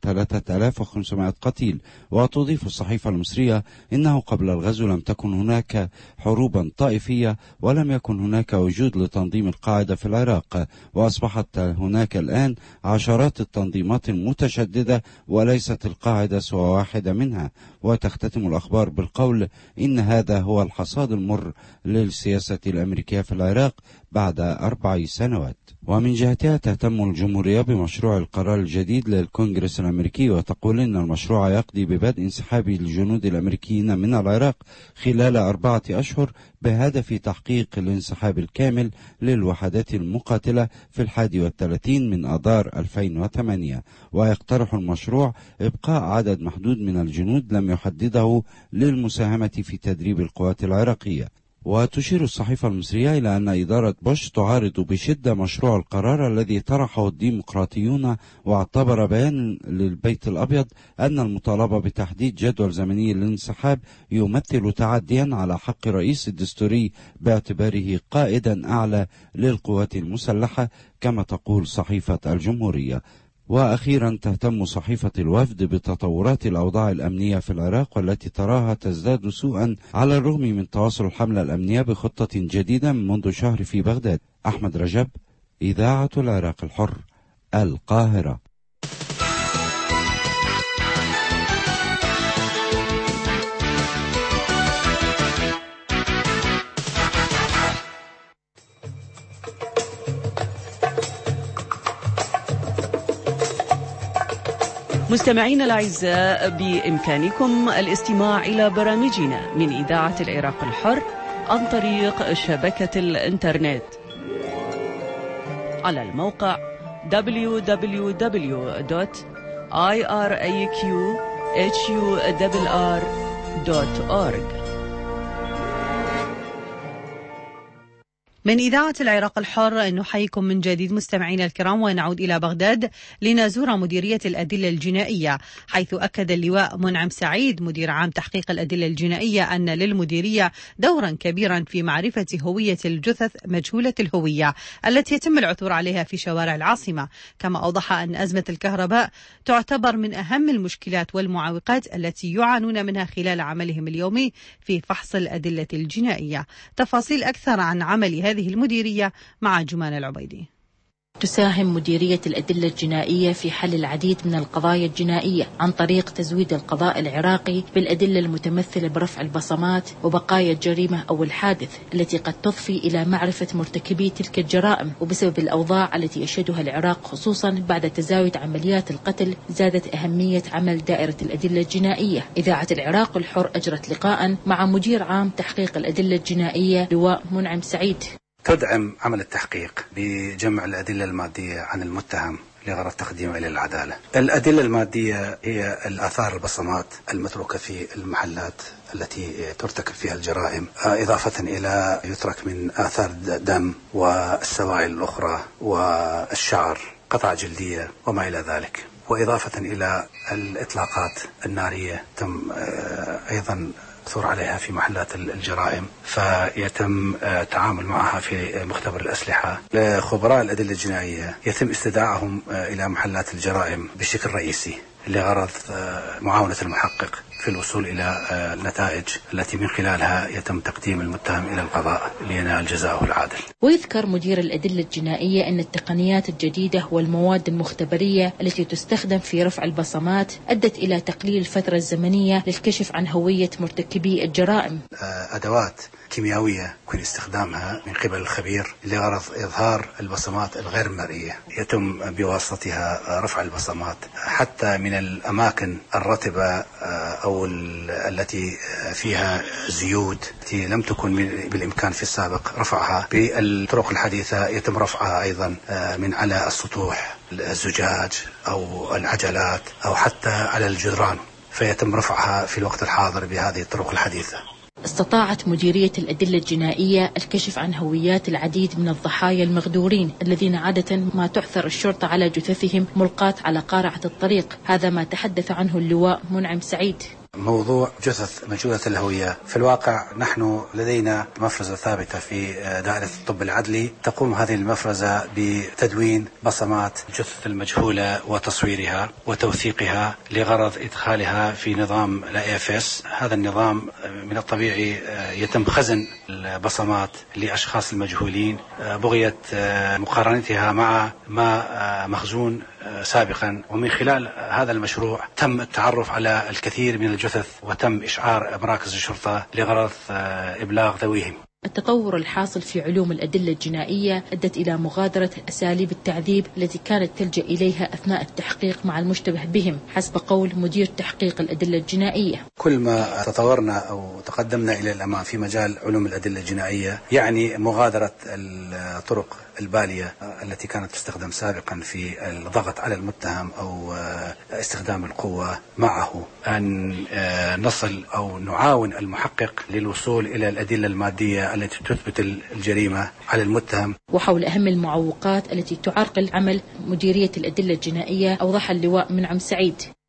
S15: 3500 قتيل. وتضيف الصحيفة المصرية إنه قبل الغزو لم تكن هناك حروبا طائفية ولم يكن هناك وجود لتنظيم القاعدة في العراق، وأصبحت هناك الآن عشرات التنظيمات المتشددة وليست القاعدة سوى واحدة منها. وتختتم الأخبار بالقول إن هذا هو الحصاد المر للسياسة الأمريكية في العراق بعد 4 سنوات. ومن جهتها تهتم الجمهورية بمشروع القرار الجديد للكونغرس الأمريكي وتقول إن المشروع يقضي ببدء انسحاب الجنود الأمريكيين من العراق خلال 4 أشهر بهدف تحقيق الانسحاب الكامل للوحدات المقاتلة في 31 من آذار 2008. ويقترح المشروع إبقاء عدد محدود من الجنود لم يحدده للمساهمة في تدريب القوات العراقية. وتشير الصحيفة المصرية إلى أن إدارة بوش تعارض بشدة مشروع القرار الذي طرحه الديمقراطيون، واعتبر بيان للبيت الأبيض أن المطالبة بتحديد جدول زمني للانسحاب يمثل تعديا على حق الرئيس الدستوري باعتباره قائدا أعلى للقوات المسلحة كما تقول صحيفة الجمهورية. وأخيرا تهتم صحيفة الوفد بتطورات الأوضاع الأمنية في العراق والتي تراها تزداد سوءا على الرغم من تواصل الحملة الأمنية بخطة جديدة منذ شهر في بغداد. أحمد رجب، إذاعة العراق الحر، القاهرة.
S12: مستمعينا الأعزاء، بإمكانكم الاستماع إلى برامجنا من إذاعة العراق الحر عن طريق شبكة الإنترنت على الموقع www.iraqhur.org.
S1: من إذاعة العراق الحر نحييكم من جديد مستمعينا الكرام، ونعود إلى بغداد لنزور مديرية الأدلة الجنائية، حيث أكد اللواء منعم سعيد مدير عام تحقيق الأدلة الجنائية أن للمديرية دورا كبيرا في معرفة هوية الجثث مجهولة الهوية التي يتم العثور عليها في شوارع العاصمة. كما أوضح أن أزمة الكهرباء تعتبر من أهم المشكلات والمعوقات التي يعانون منها خلال عملهم اليومي في فحص الأدلة الجنائية. تفاصيل أكثر عن عمل هذه المديرية مع جمان العبيدي.
S16: تساهم مديرية الأدلة الجنائية في حل العديد من القضايا الجنائية عن طريق تزويد القضاء العراقي بالأدلة المتمثلة برفع البصمات وبقايا الجريمة أو الحادث التي قد تضفي إلى معرفة مرتكبي تلك الجرائم. وبسبب الأوضاع التي يشهدها العراق خصوصا بعد تزايد عمليات القتل، زادت أهمية عمل دائرة الأدلة الجنائية. إذاعة العراق الحر أجرت لقاء مع مدير عام تحقيق الأدلة الجنائية لواء منعم سعيد.
S17: تدعم عمل التحقيق بجمع الأدلة المادية عن المتهم لغرض تقديمه إلى العدالة. الأدلة المادية هي الآثار البصمات المتروكة في المحلات التي ترتكب فيها الجرائم، إضافة إلى يترك من آثار دم والسوائل الأخرى والشعر، قطع جلدية وما إلى ذلك، وإضافة إلى الإطلاقات النارية تم أيضا ثور عليها في محلات الجرائم، فيتم التعامل معها في مختبر الأسلحة. لخبراء الأدلة الجنائية يتم استدعائهم إلى محلات الجرائم بشكل رئيسي لغرض معاونة المحقق في الوصول إلى النتائج التي من خلالها يتم تقديم المتهم إلى القضاء لينال جزاءه العادل.
S16: ويذكر مدير الأدلة الجنائية أن التقنيات الجديدة والمواد المختبرية التي تستخدم في رفع البصمات أدت إلى تقليل الفترة الزمنية للكشف عن هوية مرتكبي الجرائم.
S17: أدوات كيميائية يمكن استخدامها من قبل الخبير لغرض إظهار البصمات الغير مرئية، يتم بواسطتها رفع البصمات حتى من الأماكن الرطبة أو التي فيها زيوت التي لم تكن بالإمكان في السابق رفعها. بالطرق الحديثة يتم رفعها أيضا من على السطوح، الزجاج أو العجلات أو حتى على الجدران، فيتم رفعها في الوقت الحاضر بهذه الطرق الحديثة.
S16: استطاعت مديرية الأدلة الجنائية الكشف عن هويات العديد من الضحايا المغدورين الذين عادة ما تعثر الشرطة على جثثهم ملقاة على قارعة الطريق. هذا ما تحدث عنه اللواء منعم سعيد.
S17: موضوع جثث مجهولة الهوية، في الواقع نحن لدينا مفرزة ثابتة في دائرة الطب العدلي تقوم هذه المفرزة بتدوين بصمات الجثث المجهولة وتصويرها وتوثيقها لغرض إدخالها في نظام الAFS. هذا النظام من الطبيعي يتم خزن البصمات لأشخاص المجهولين بغية مقارنتها مع ما مخزون سابقا، ومن خلال هذا المشروع تم التعرف على الكثير من الجثث وتم إشعار مراكز الشرطة لغرض إبلاغ ذويهم.
S16: التطور الحاصل في علوم الأدلة الجنائية أدت إلى مغادرة أساليب التعذيب التي كانت تلجأ إليها أثناء التحقيق مع المشتبه بهم، حسب قول مدير تحقيق الأدلة الجنائية.
S17: كل ما تطورنا أو تقدمنا إلى الأمام في مجال علوم الأدلة الجنائية يعني مغادرة الطرق البالية التي كانت تستخدم سابقا في الضغط على المتهم أو استخدام القوة معه، أن نصل أو نعاون المحقق للوصول إلى الأدلة المادية التي تثبت الجريمة على المتهم.
S16: وحول أهم المعوقات التي تعرقل عمل مديرية الأدلة الجنائية أوضح اللواء منعم سعيد.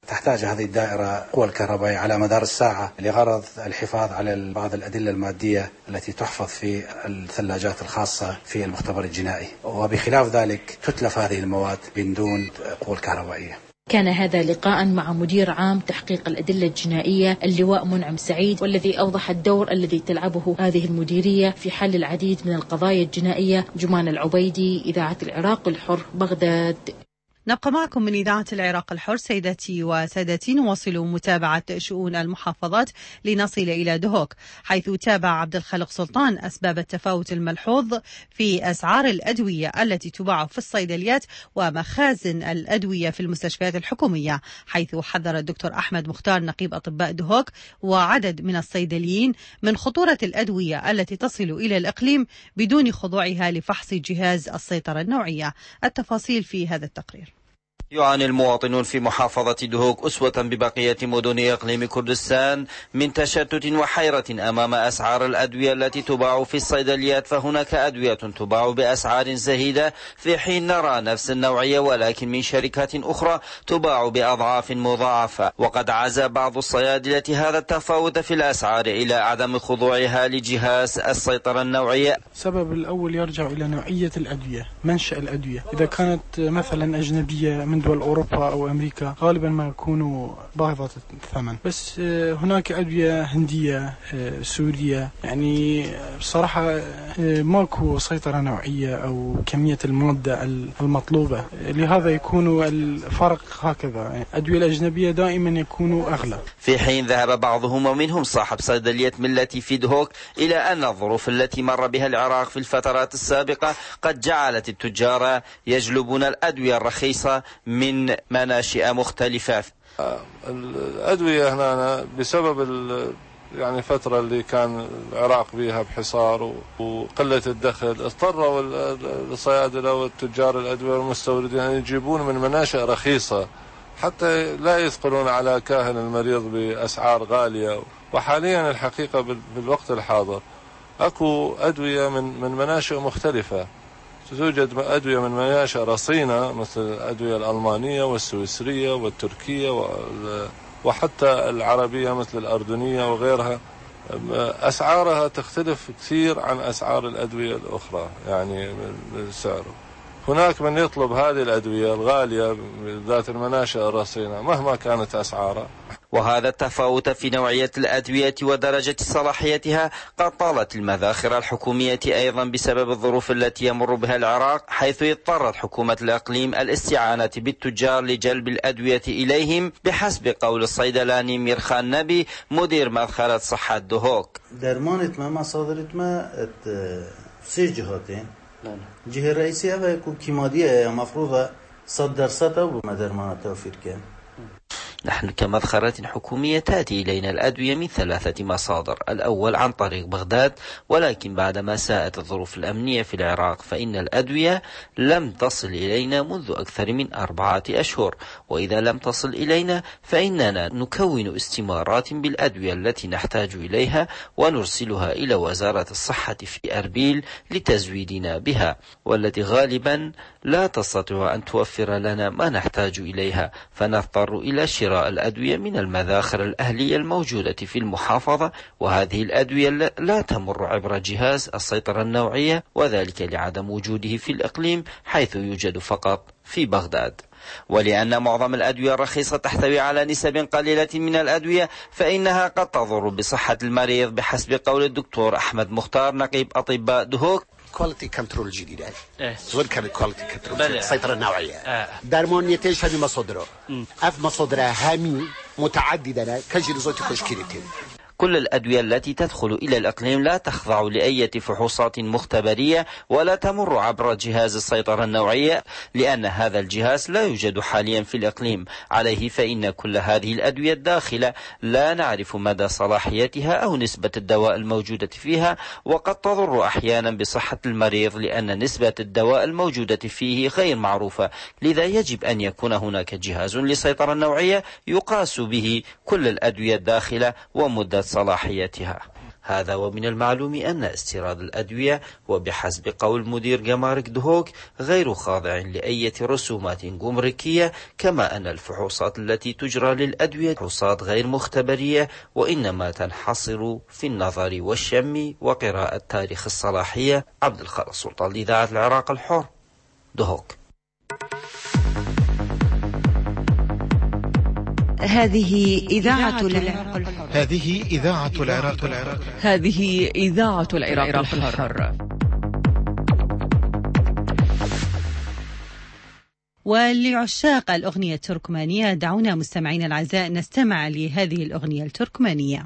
S17: تحتاج هذه الدائرة قوى الكهربائية على مدار الساعة لغرض الحفاظ على بعض الأدلة المادية التي تحفظ في الثلاجات الخاصة في المختبر الجنائي، وبخلاف ذلك تتلف هذه المواد من دون قوى الكهربائية.
S16: كان هذا لقاء مع مدير عام تحقيق الأدلة الجنائية اللواء منعم سعيد، والذي أوضح الدور الذي تلعبه هذه المديرية في حل العديد من القضايا الجنائية. جمان العبيدي، إذاعة العراق الحر، بغداد.
S1: نبقى معكم من إذاعة العراق الحر. سيداتي وسادتي، نواصل متابعة شؤون المحافظات لنصل إلى دهوك، حيث تابع عبد الخالق سلطان أسباب التفاوت الملحوظ في أسعار الأدوية التي تباع في الصيدليات ومخازن الأدوية في المستشفيات الحكومية، حيث حذر الدكتور أحمد مختار نقيب أطباء دهوك وعدد من الصيدليين من خطورة الأدوية التي تصل إلى الإقليم بدون خضوعها لفحص جهاز السيطرة النوعية. التفاصيل في هذا التقرير.
S18: يعاني المواطنون في محافظة دهوك أسوة ببقية مدن إقليم كردستان من تشتت وحيرة أمام أسعار الأدوية التي تباع في الصيدليات، فهناك أدوية تباع بأسعار زهيدة في حين نرى نفس النوعية ولكن من شركات أخرى تباع بأضعاف مضاعفة. وقد عزى بعض الصيادلة هذا التفاوت في الأسعار إلى عدم خضوعها لجهاز السيطرة النوعية.
S19: السبب الأول يرجع إلى نوعية الأدوية، منشأ الأدوية. إذا كانت مثلا أجنبية من دول أوروبا أو أمريكا غالبا ما يكونوا باهظة الثمن، بس هناك أدوية هندية سورية، يعني بصراحة ماكو سيطرة نوعية أو كمية المادة المطلوبة، لهذا يكون الفرق هكذا. الأدوية الأجنبية دائما يكونوا أغلى.
S18: في حين ذهب بعضهم ومنهم صاحب صيدلية ملتي في دهوك إلى أن الظروف التي مر بها العراق في الفترات السابقة قد جعلت التجار يجلبون الأدوية الرخيصة من مناشئ مختلفة.
S20: الأدوية هنا بسبب يعني الفترة اللي كان العراق بها بحصار وقلة الدخل، اضطروا الصيادلة والتجار الأدوية والمستوردين أن يجيبون من مناشئ رخيصة حتى لا يثقلون على كاهل المريض بأسعار غالية. وحاليا الحقيقة بالوقت الحاضر أكو أدوية من مناشئ مختلفة، توجد أدوية من مناشئ رصينة مثل الأدوية الألمانية والسويسرية والتركية وحتى العربية مثل الأردنية وغيرها، أسعارها تختلف كثير عن أسعار الأدوية الأخرى يعني بالسعر. هناك من يطلب هذه الأدوية الغالية ذات المناشئ الرصينة مهما كانت أسعارها.
S18: وهذا التفاوت في نوعية الأدوية ودرجة صلاحيتها قد طالت المذاخر الحكومية أيضا بسبب الظروف التي يمر بها العراق، حيث اضطرت حكومة الإقليم الاستعانة بالتجار لجلب الأدوية إليهم، بحسب قول الصيدلاني ميرخان نبي مدير مدخلة صحة دهوك.
S21: درمانت ما مصادرت ما سير جهاتين، جهة الرئيسية ويكون كيمادية مفروضة صدر سطة ومدرمان توفير كان.
S18: نحن كمدخرة حكومية تأتي إلينا الأدوية من 3 مصادر، الأول عن طريق بغداد، ولكن بعدما ساءت الظروف الأمنية في العراق فإن الأدوية لم تصل إلينا منذ أكثر من 4 أشهر، وإذا لم تصل إلينا فإننا نكون استمارات بالأدوية التي نحتاج إليها ونرسلها إلى وزارة الصحة في أربيل لتزويدنا بها، والتي غالبا لا تستطيع أن توفر لنا ما نحتاج إليها، فنضطر إلى شراء الأدوية من المذاخر الأهلية الموجودة في المحافظة، وهذه الأدوية لا تمر عبر جهاز السيطرة النوعية، وذلك لعدم وجوده في الإقليم حيث يوجد فقط في بغداد. ولأن معظم الأدوية الرخيصة تحتوي على نسب قليلة من الأدوية فإنها قد تضر بصحة المريض، بحسب قول الدكتور أحمد مختار نقيب أطباء دهوك.
S22: كواليتي كنترول الجديدة زود كان كواليتي كنترول السيطرة النوعية درمانيتيش هذه مصادره أف مصادرها هامي متعددة كجري زوتي كشكيرتين.
S18: كل الأدوية التي تدخل إلى الإقليم لا تخضع لأي فحوصات مختبرية ولا تمر عبر جهاز السيطرة النوعية، لأن هذا الجهاز لا يوجد حاليا في الإقليم. عليه فإن كل هذه الأدوية الداخلة لا نعرف مدى صلاحيتها أو نسبة الدواء الموجودة فيها، وقد تضر أحيانا بصحة المريض لأن نسبة الدواء الموجودة فيه غير معروفة. لذا يجب أن يكون هناك جهاز للسيطرة النوعية يقاس به كل الأدوية الداخلة ومدة صلاحيتها. هذا ومن المعلوم أن استيراد الأدوية وبحسب قول مدير جمارك دهوك غير خاضع لأي رسومات جمركية، كما أن الفحوصات التي تجرى للأدوية فحوصات غير مختبرية وإنما تنحصر في النظر والشم وقراءة تاريخ الصلاحية. عبد الخالق سلطان لإذاعة العراق الحر، دهوك.
S1: هذه إذاعة العراق الحر.
S2: هذه إذاعة العراق الحر.
S12: هذه إذاعة العراق الحر.
S1: ولعشاق الأغنية التركمانية دعونا مستمعين الأعزاء نستمع لهذه الأغنية التركمانية.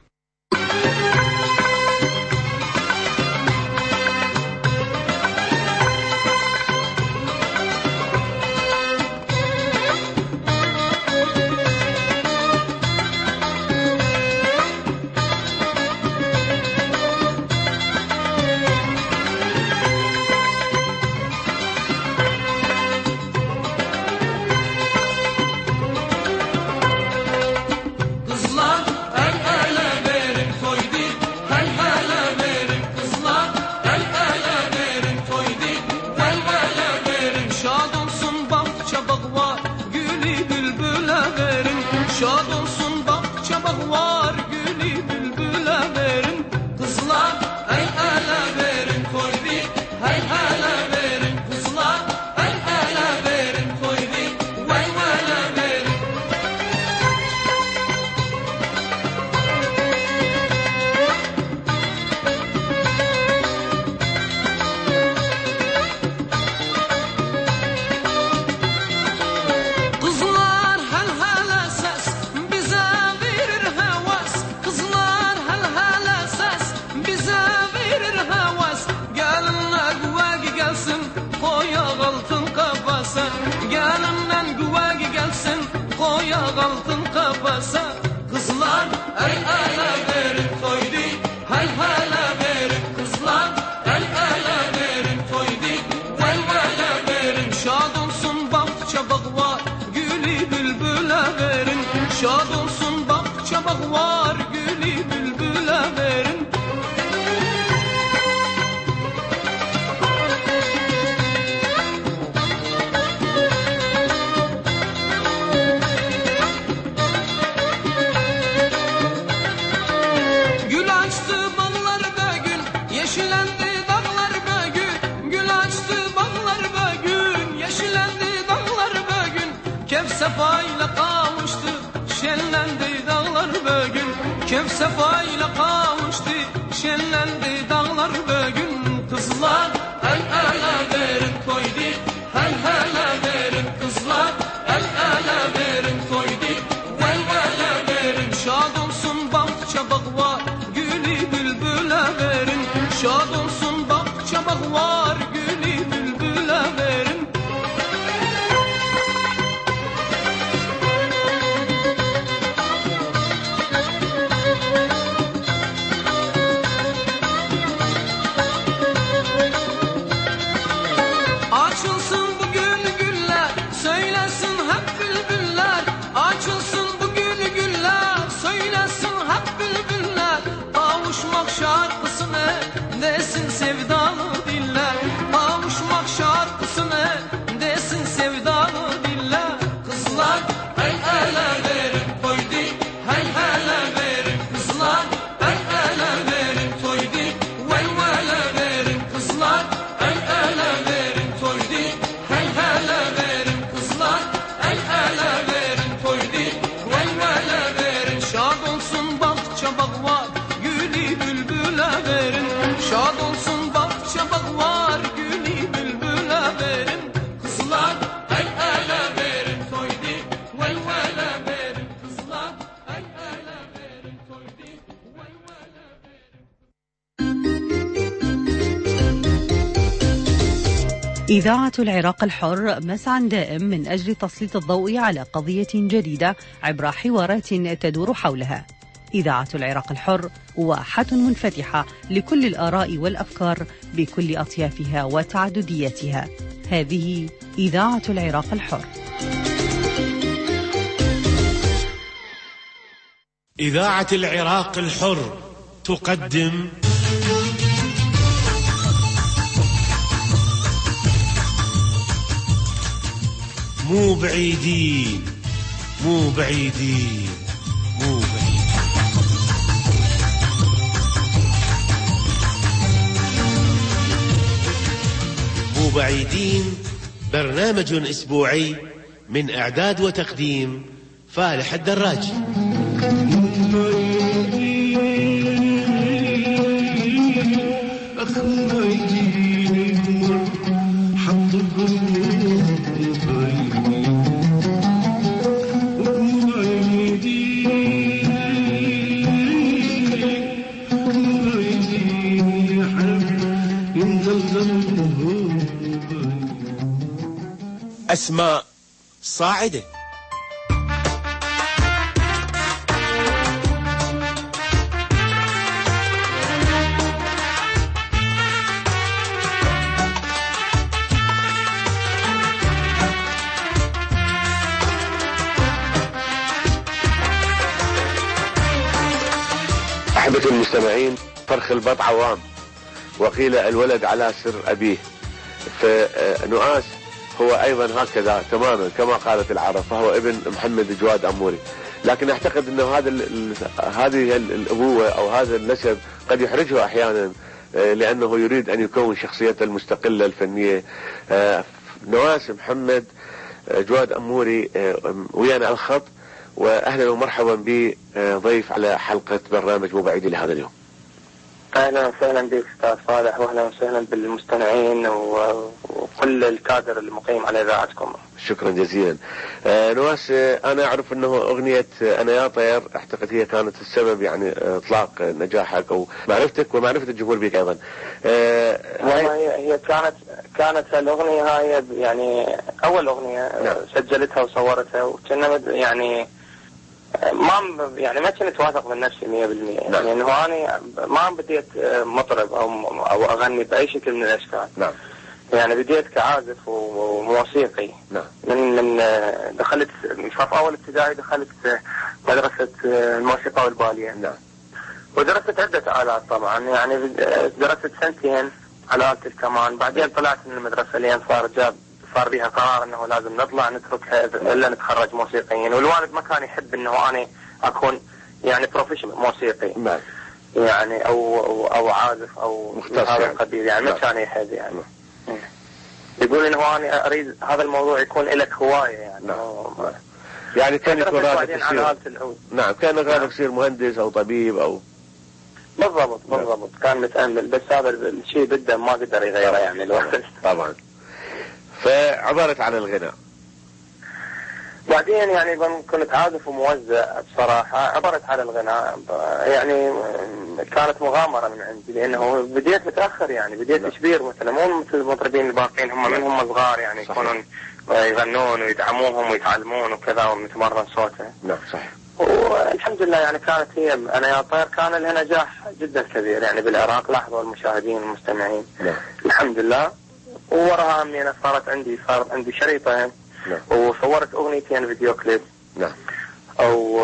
S1: إذاعة العراق الحر مسعى دائم من أجل تسليط الضوء على قضية جديدة عبر حوارات تدور حولها. إذاعة العراق الحر واحة منفتحة لكل الآراء والأفكار بكل أطيافها وتعددياتها. هذه إذاعة العراق الحر.
S2: إذاعة العراق الحر
S4: تقدم مو بعيدين مو بعيدين مو بعيدين. مو بعيدين برنامج أسبوعي من إعداد وتقديم فالح الدراجي. أسماء صاعدة.
S5: أحبة المستمعين، فرخ البط عوام، وقيل الولد على سر أبيه. فنؤاس هو أيضا هكذا تماما كما قالت العرب، فهو ابن محمد جواد أموري. لكن أعتقد أنه هذه الأبوة أو هذا النسب قد يحرجه أحيانا، لأنه يريد أن يكون شخصيته المستقلة الفنية. نواس محمد جواد أموري ويانا على الخط، وأهلا ومرحبا بضيف على حلقة برنامج مو بعيدين لهذا اليوم.
S23: اهلا وسهلا بك استاذ صالح، واهلا وسهلا بالمستمعين وكل الكادر المقيم على اذاعتكم.
S5: شكرا جزيلا. نواس، انا اعرف انه اغنية انا يا طير اعتقد هي كانت السبب يعني اطلاق نجاحك او معرفتك ومعرفة الجمهور بك ايضا.
S23: هي كانت الاغنية هاي يعني اول اغنية سجلتها وصورتها، وكنا يعني ما كنت واثق من نفسي 100%. يعني انه انا ما بديت مطرب او اغني باي شكل من الاشكال.
S5: نعم.
S23: يعني بديت كعازف وموسيقي.
S5: نعم.
S23: من دخلت من صف اول ابتدائي، دخلت مدرسة الموسيقى والباليه.
S5: نعم.
S23: ودرست عدة آلات طبعا، يعني درست سنتين على آلة الكمان. بعدين طلعت من المدرسة لين صار بيها قرار انه لازم نطلع نتركها الا نتخرج موسيقيين، والوالد ما كان يحب انه انا اكون يعني بروفيشنال موسيقي.
S5: نعم.
S23: يعني او عازف او
S5: مختص
S23: هذا القبيل، يعني ما كان يحب يعني. يقول انه انا اريد هذا الموضوع يكون لك هوايه يعني.
S5: يعني كان يكون رادك
S23: يصير.
S5: نعم، كان رادك يصير مهندس او طبيب او
S23: بالضبط. كان متأمل، بس هذا الشيء بده ما قدر يغيره يعني الوقت.
S5: طبعا. فعبرت عن الغناء.
S23: بعدين يعني كنت عازف وموزع بصراحة، عبرت على الغناء يعني كانت مغامرة من عندي، لأنه بديت متأخر يعني، بديت كبير مثلا، مو مثل المطربين الباقيين هم من هم صغار يعني يكونون يغنون ويدعموهم ويتعلمون وكذا ونتمرن صوته.
S5: نعم صحيح.
S23: والحمد لله يعني كانت هي أنا يا طير كان لها نجاح جدا كبير يعني بالعراق، لاحظوا المشاهدين والمستمعين.
S5: نعم.
S23: الحمد لله. ووراها أنا صار عندي شريطين.
S5: نعم.
S23: وصورت أغنيتين فيديو كليب.
S5: نعم.
S23: أو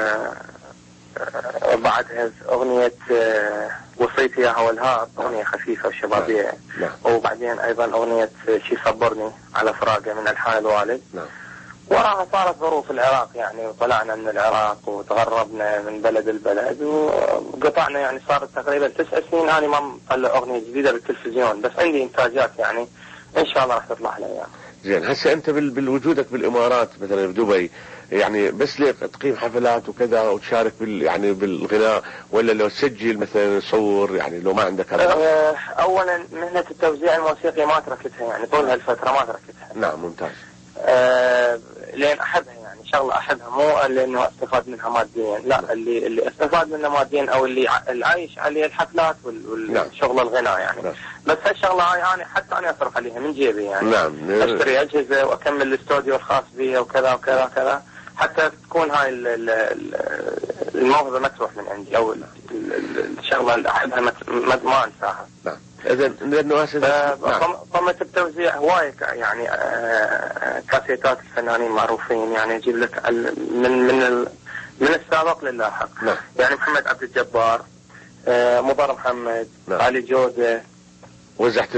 S23: بعدها أغنية وصيت يا هوا الهاب، أغنية خفيفة وشبابية.
S5: نعم.
S23: وبعدين أيضا أغنية شي صبرني على فراقه من ألحان الوالد.
S5: نعم.
S23: وراها صارت ظروف العراق يعني، وطلعنا من العراق وتغربنا من بلد البلد وقطعنا يعني. صارت تقريبا 9 سنين أنا ما مطلع أغنية جديدة بالتلفزيون، بس عندي إنتاجات يعني إن شاء الله راح تطلع لها يعني.
S5: زين، هسه أنت بالوجودك بالإمارات مثلا بدبي يعني بس تقيم حفلات وكذا وتشارك يعني بالغناء، ولا لو تسجل مثلا تصور يعني لو ما عندك هذا؟
S23: أولا مهنة التوزيع الموسيقي ما تركتها يعني طول هالفترة ما تركتها.
S5: نعم ممتاز.
S23: لين أحبها يعني، شغلة أحبها، مو لأنه استفاد منها ماديا، لا اللي استفاد منها ماديا أو اللي عايش عليه الحفلات والشغل الغناء يعني.
S5: نعم.
S23: بس هالشغلة هاي يعني حتى أنا أصرف عليها من جيبي يعني.
S5: نعم.
S23: أشتري أجهزة وأكمل الاستوديو الخاص بي وكذا وكذا وكذا، حتى تكون هاي الموهبة ما تروح من عندي، أو الشغلة اللي أحبها ما أنساها.
S5: نعم. إذن
S23: قمت بتوزيع هواية يعني كاسيتات الفنانين معروفين يعني، أجيب لك من السابق للاحق.
S5: نعم.
S23: يعني محمد عبد الجبار، مضر محمد، علي جودة،
S5: وزعت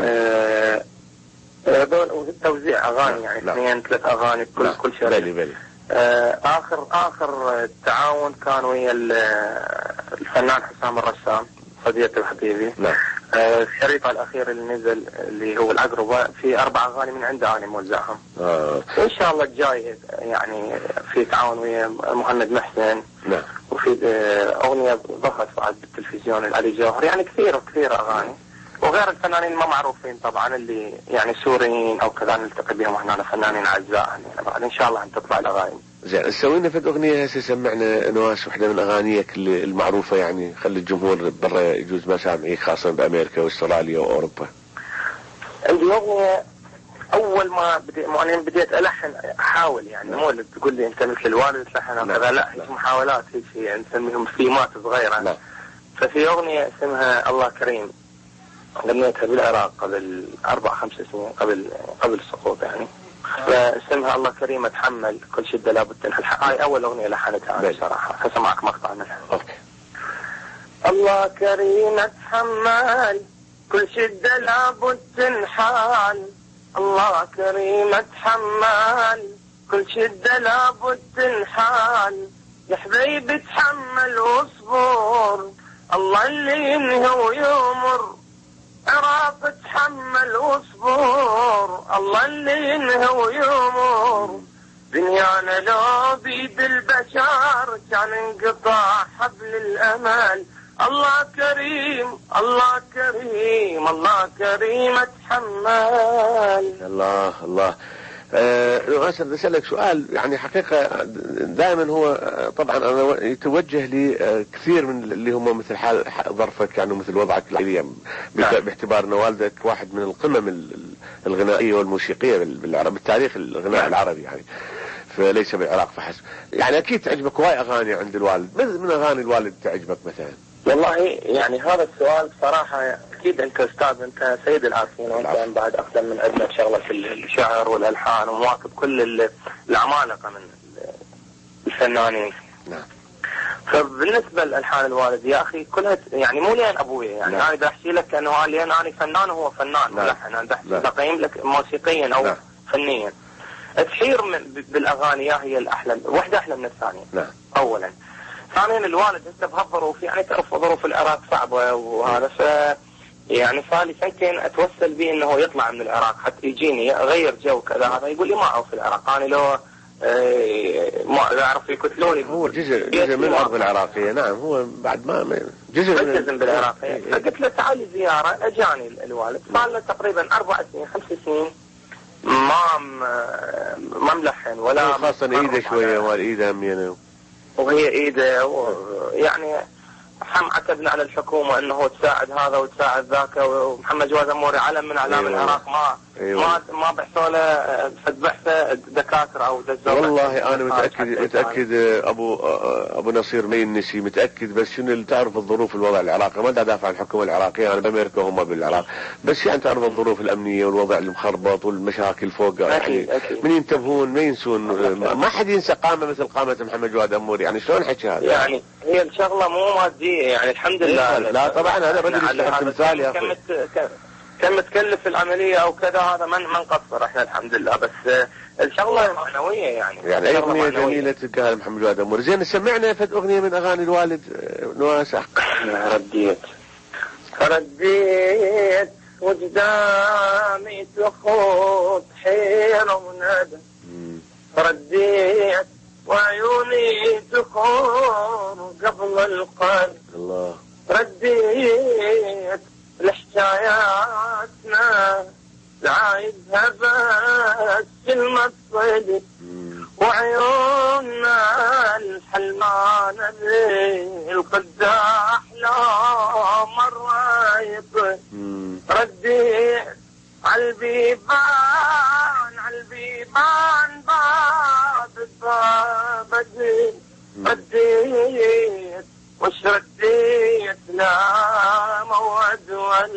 S23: هذول توزيع اغاني يعني 2-3 اغاني كل شريط.
S5: بلي.
S23: اخر تعاون كان ويا الفنان حسام الرسام صديقي وحبيبي. الشريط الاخير اللي نزل اللي هو العقربة في 4 اغاني من عنده انا موزعهم. ان شاء الله الجاي يعني في تعاون ويا مهند محسن. وفي اغنية ضخت بعد بالتلفزيون العلي جوهر، يعني كثير اغاني، وغير الفنانين ما معروفين طبعا اللي يعني سوريين او كذا نلتقي بهم احنا فنانين اعزاء يعني بعد ان شاء الله تطلع الاغاني.
S5: زين سوي لنا فد اغنيه هسه سمعنا نواس وحده من اغانيك المعروفه يعني خلي الجمهور برا يجوز ما سامعيك خاصه بامريكا واستراليا واوروبا.
S23: عندي اغنيه اول ما بديت الحن احاول يعني مو تقول لي انت مثل الوالد تلحن او كذا، لا هيك محاولات هيك يعني نسميهم ثيمات صغيره. ففي اغنيه اسمها الله كريم غنيتها بالعراق قبل 4-5 سنين قبل السقوط يعني. فاسمها الله كريم اتحمل كل شدة لابد تنحل. هاي اول اغنية لحنتها انا صراحة. هسمعك مقطع منها. الله كريم اتحمل كل شدة لابد تنحل، الله كريم اتحمل كل شدة لابد تنحل، يا حبيبي اتحمل واصبر الله اللي ينهي ويمر، عراق تحمل واصبر الله اللي ينهي ويمر، دنيانا لو بيد البشر كان انقطع حبل الامل، الله كريم الله كريم الله كريم اتحمل.
S5: الله أسأل أسألك سؤال يعني حقيقة دائما هو طبعا أنا يتوجه لي كثير من اللي هم مثل حال ظرفك يعني مثل وضعك العائلي باعتبار أن والدك واحد من القمم الغنائية والموسيقية بالتاريخ الغناء العربي يعني، فليس بالعراق فحسب. يعني أكيد تعجبك هواي أغاني عند الوالد، من أغاني الوالد تعجبك مثلا؟
S23: والله يعني هذا السؤال بصراحة أكيد أنت أستاذ، أنت سيد العارفين، وأنت بعد أقدم من عندك شغلة في الشعر والألحان ومواكب كل العمالقة من الفنانين. فبالنسبة لألحان الوالد يا أخي كلها يعني مو لين أبوي يعني أنا بحكي لك أنه لين أنا فنان وهو فنان ملحن، أنا بقيم لك موسيقيا أو فنيا. تحير بالأغاني يا هي الأحلى، واحدة أحلى من الثانية. أولا ثانيا الوالد انت بهالظروف يعني تعرف ظروف العراق صعبة وهذا، ف يعني صار لي سنتين اتوسل به انه يطلع من العراق حتى يجيني اغير جو كذا، هذا يقول لي ما اعرف العراق انا لو ما اعرف يقتلوني.
S5: هو جزء من الارض العراقية. نعم هو بعد ما جزء من
S23: بالعراقية. فقلت له تعالي زيارة، اجاني الوالد صار له تقريبا 4 سنين 5 سنين ما ملحن ولا
S5: خاصة ايده شوية والايده همينه
S23: وهي ايده يعني عتبنا على الحكومة انه تساعد هذا وتساعد ذاك، ومحمد جواد اموري علم من اعلام العراق ما بحثوا له فد بحثه دكاترة او دزور.
S5: والله انا متأكد ابو نصير ما ينسي متأكد، بس شنو اللي تعرف الظروف الوضع العراقي، ما دافع عن الحكومة العراقية انا بامريكا وهم بالعراق، بس يعني تعرف الظروف الامنية والوضع المخربط والمشاكل فوق يعني من ينتبهون ما ينسون، ما حد ينسى قامة مثل قامة محمد جواد اموري يعني شلون حكي هذا
S23: يعني هي الشغلة مو مادية يعني الحمد لله.
S5: لا طبعا هذا رجل يشتغل تمثال يا اخي،
S23: كم تكلف العملية او كذا هذا ما نقصر احنا الحمد لله، بس الشغلة معنوية يعني
S5: اغنية جميلة تلقاها محمد جواد اموري. زين سمعنا فد اغنية من اغاني الوالد نواس.
S23: رديت وقدامي تخوت حيرة وندى، رديت وعيوني تخور قبل القلب،
S5: الله
S23: رديت لحكاياتنا عايزها بس المصيد، وعيوننا الحلمانة القداح لا مرة يطل، رديت عالبيبان باب رديت وش رديت لا موعد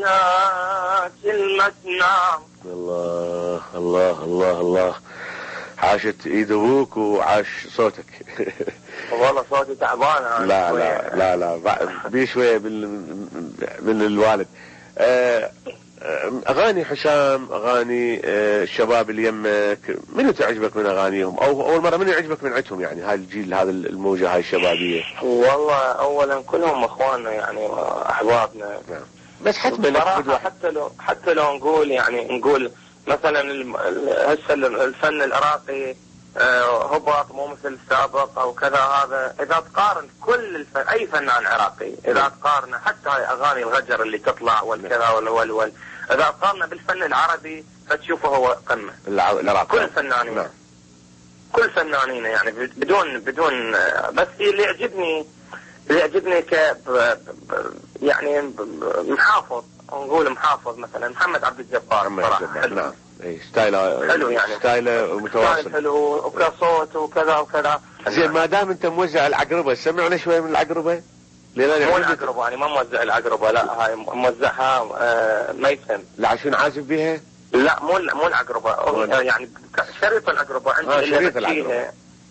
S23: ولا كلمة نام.
S5: الله الله الله الله عاشت ايد ابوك وعاش صوتك.
S23: والله صوتي تعبان.
S5: لا بي شوية من الوالد. اغاني حسام، اغاني الشباب اللي يمك، منو تعجبك من اغانيهم؟ او اول مرة منو يعجبك من عندهم يعني هاي الجيل، هذا الموجة هاي الشبابية؟
S23: والله اولا كلهم اخواننا يعني احبابنا.
S5: بس حتما
S23: حتى لو نقول مثلا هسه الفن العراقي هبط مو مثل السابق او كذا. هذا اذا تقارن كل اي فنان عراقي، اذا تقارن حتى هاي اغاني الغجر اللي تطلع والكذا وال اذا قارنا بالفن العربي فتشوفه هو قمه
S5: العراقي.
S23: كل فنانين كل فنانين يعني بدون بس اللي يعجبني يعني محافظ، نقول محافظ مثلا محمد عبد الجبار صراحه.
S5: نعم ستايله
S23: حلو يعني
S5: ستايله متواصل
S23: حلو وكصوت وكذا.
S5: زين ما دام انت موزع العقربه سمعنا شوي من العقربه.
S23: مو العقربه يعني ما موزع العقربه، لا هاي موزعها ميسم.
S5: لا عشان عازف بيها؟
S23: لا مو العقربه يعني شريط العقربه عندي.
S5: شريط العقربه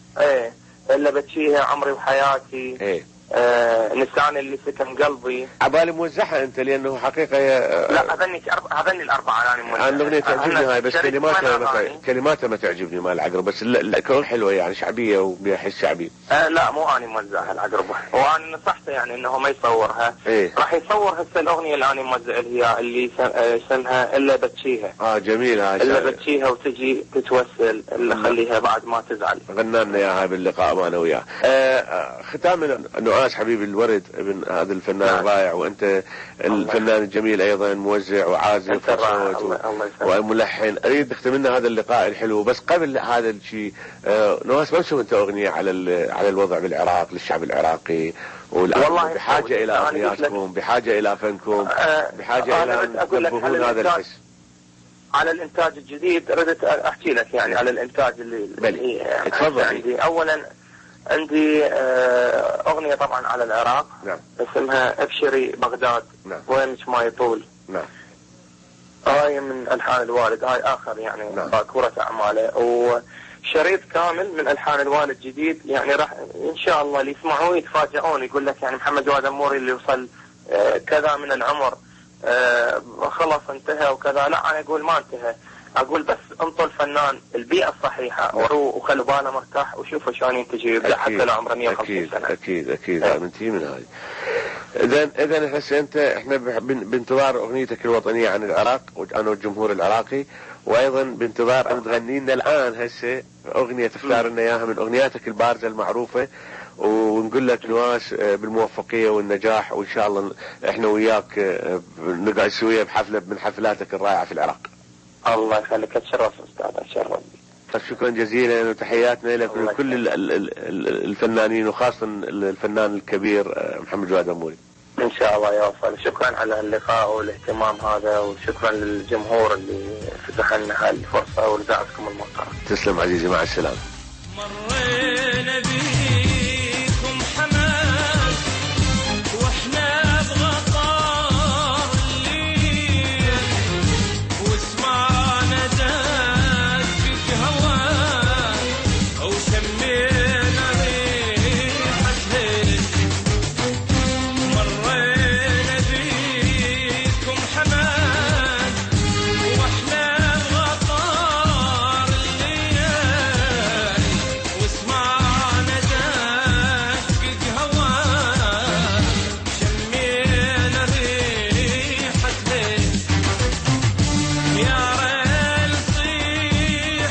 S23: الا بتشيها عمري وحياتي. نساني اللي سكن قلبي.
S5: عبالي موزعها انت لانه حقيقه
S23: لا هذني الاربعه يعني موزعها.
S5: انا الاغنيه تعجبني هاي بس كلماتها ما تعجبني مال العقربه، بس الكون حلوه يعني شعبيه وبيها حس شعبي.
S23: لا مو اني موزعها العقربه، وانا نصحته يعني انه ما يصورها. راح يصور هسه الاغنيه اللي انا موزع اللي اسمها الا بتشيها.
S5: جميل هاي.
S23: الا بتشيها وتجي تتوسل اللي خليها بعد ما تزعل.
S5: غنى لنا اياها باللقاء مانا وياه. ختام نعاس حبيب الورد ابن هذا الفنان الرائع، وانت الفنان الجميل ايضا موزع وعازف وصوت وملحن. اريد تختم لنا هذا اللقاء الحلو، بس قبل هذا الشيء نواس ما تسوي انت اغنيه على الوضع بالعراق للشعب العراقي، والله بحاجه الى اغنياتكم، بحاجه الى فنكم، بحاجه الى ان تنبهون هذا الحس.
S23: على الانتاج الجديد ردت احكي لك يعني على الانتاج اللي
S5: تفضل.
S23: عندي اغنية طبعا على العراق.
S5: نعم.
S23: اسمها ابشري بغداد.
S5: نعم.
S23: وينك ما يطول.
S5: نعم.
S23: هاي من الحان الوالد، هاي اخر يعني باكورة اعماله، وشريط كامل من الحان الوالد جديد يعني راح ان شاء الله اللي يسمعوه يتفاجئون، يقول لك يعني محمد جواد الموري اللي وصل كذا من العمر خلص انتهى وكذا. لا انا اقول ما انتهى، اقول بس انطوا الفنان البيئه الصحيحه وخلوا باله مرتاح وشوفوا شلون ينتج حتى لو عمره 150 سنه.
S5: اكيد منتهي من هاي. اذا هسه احنا بانتظار اغنيتك الوطنيه عن العراق وانا والجمهور العراقي، وايضا بانتظار ان تغني لنا الان هسه اغنيه تختار لنا اياها من اغنياتك البارزه المعروفه، ونقول لك نواس بالموفقيه والنجاح، وان شاء الله احنا وياك نقعد سويه بحفله من حفلاتك الرائعه في العراق.
S23: الله يخليك، اتشرف استاذ، اتشرف.
S5: شكرا جزيلا وتحياتنا لك ولكل الفنانين وخاصة الفنان الكبير محمد جواد الموري.
S23: ان شاء الله يوصل. شكرا على اللقاء والاهتمام هذا، وشكرا للجمهور اللي فتح لنا هالفرصة ورزقكم الموقع.
S5: تسلم عزيزي، مع السلامة.
S13: مرينا بيكم حمام واحنا بغطار الليل، وسمعنا دقة هواء وشمينا ريحتهن. مرينا بيكم حمام واحنا بغطار الليل، وسمعنا دقة هواء شمينا ريحتهن. يا ريل صيح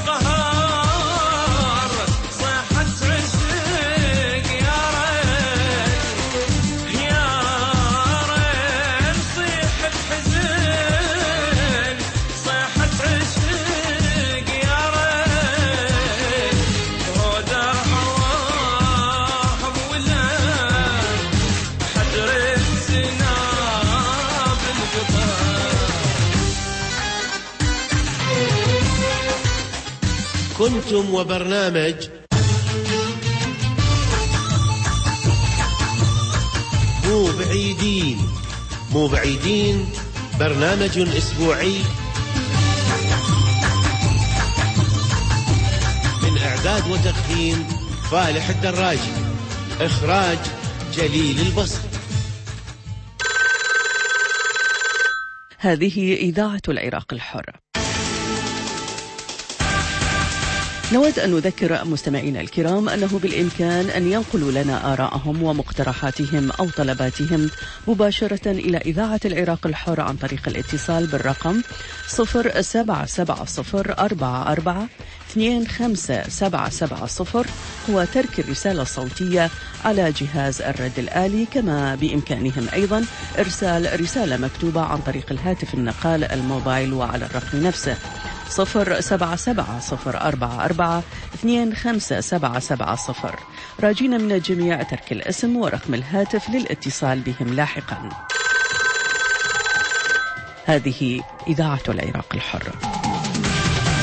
S13: بقهار صيحة عشق، يا ريل صيح بحزن صيحة عشق، يا ريل ودر هواهم ولا حجر الزناب القطار.
S4: كنتم وبرنامج مو بعيدين برنامج أسبوعي إعداد وتقديم فالح الدراجي، إخراج جليل البصري.
S12: هذه إذاعة العراق الحر. نود أن نذكر مستمعينا الكرام أنه بالإمكان أن ينقلوا لنا آراءهم ومقترحاتهم أو طلباتهم مباشرة إلى إذاعة العراق الحر عن طريق الاتصال بالرقم 0770442577 وترك الرسالة الصوتية على جهاز الرد الآلي، كما بإمكانهم أيضا إرسال رسالة مكتوبة عن طريق الهاتف النقال الموبايل وعلى الرقم نفسه 0770442577. راجين من الجميع ترك الاسم ورقم الهاتف للاتصال بهم لاحقا. هذه إذاعة العراق الحر.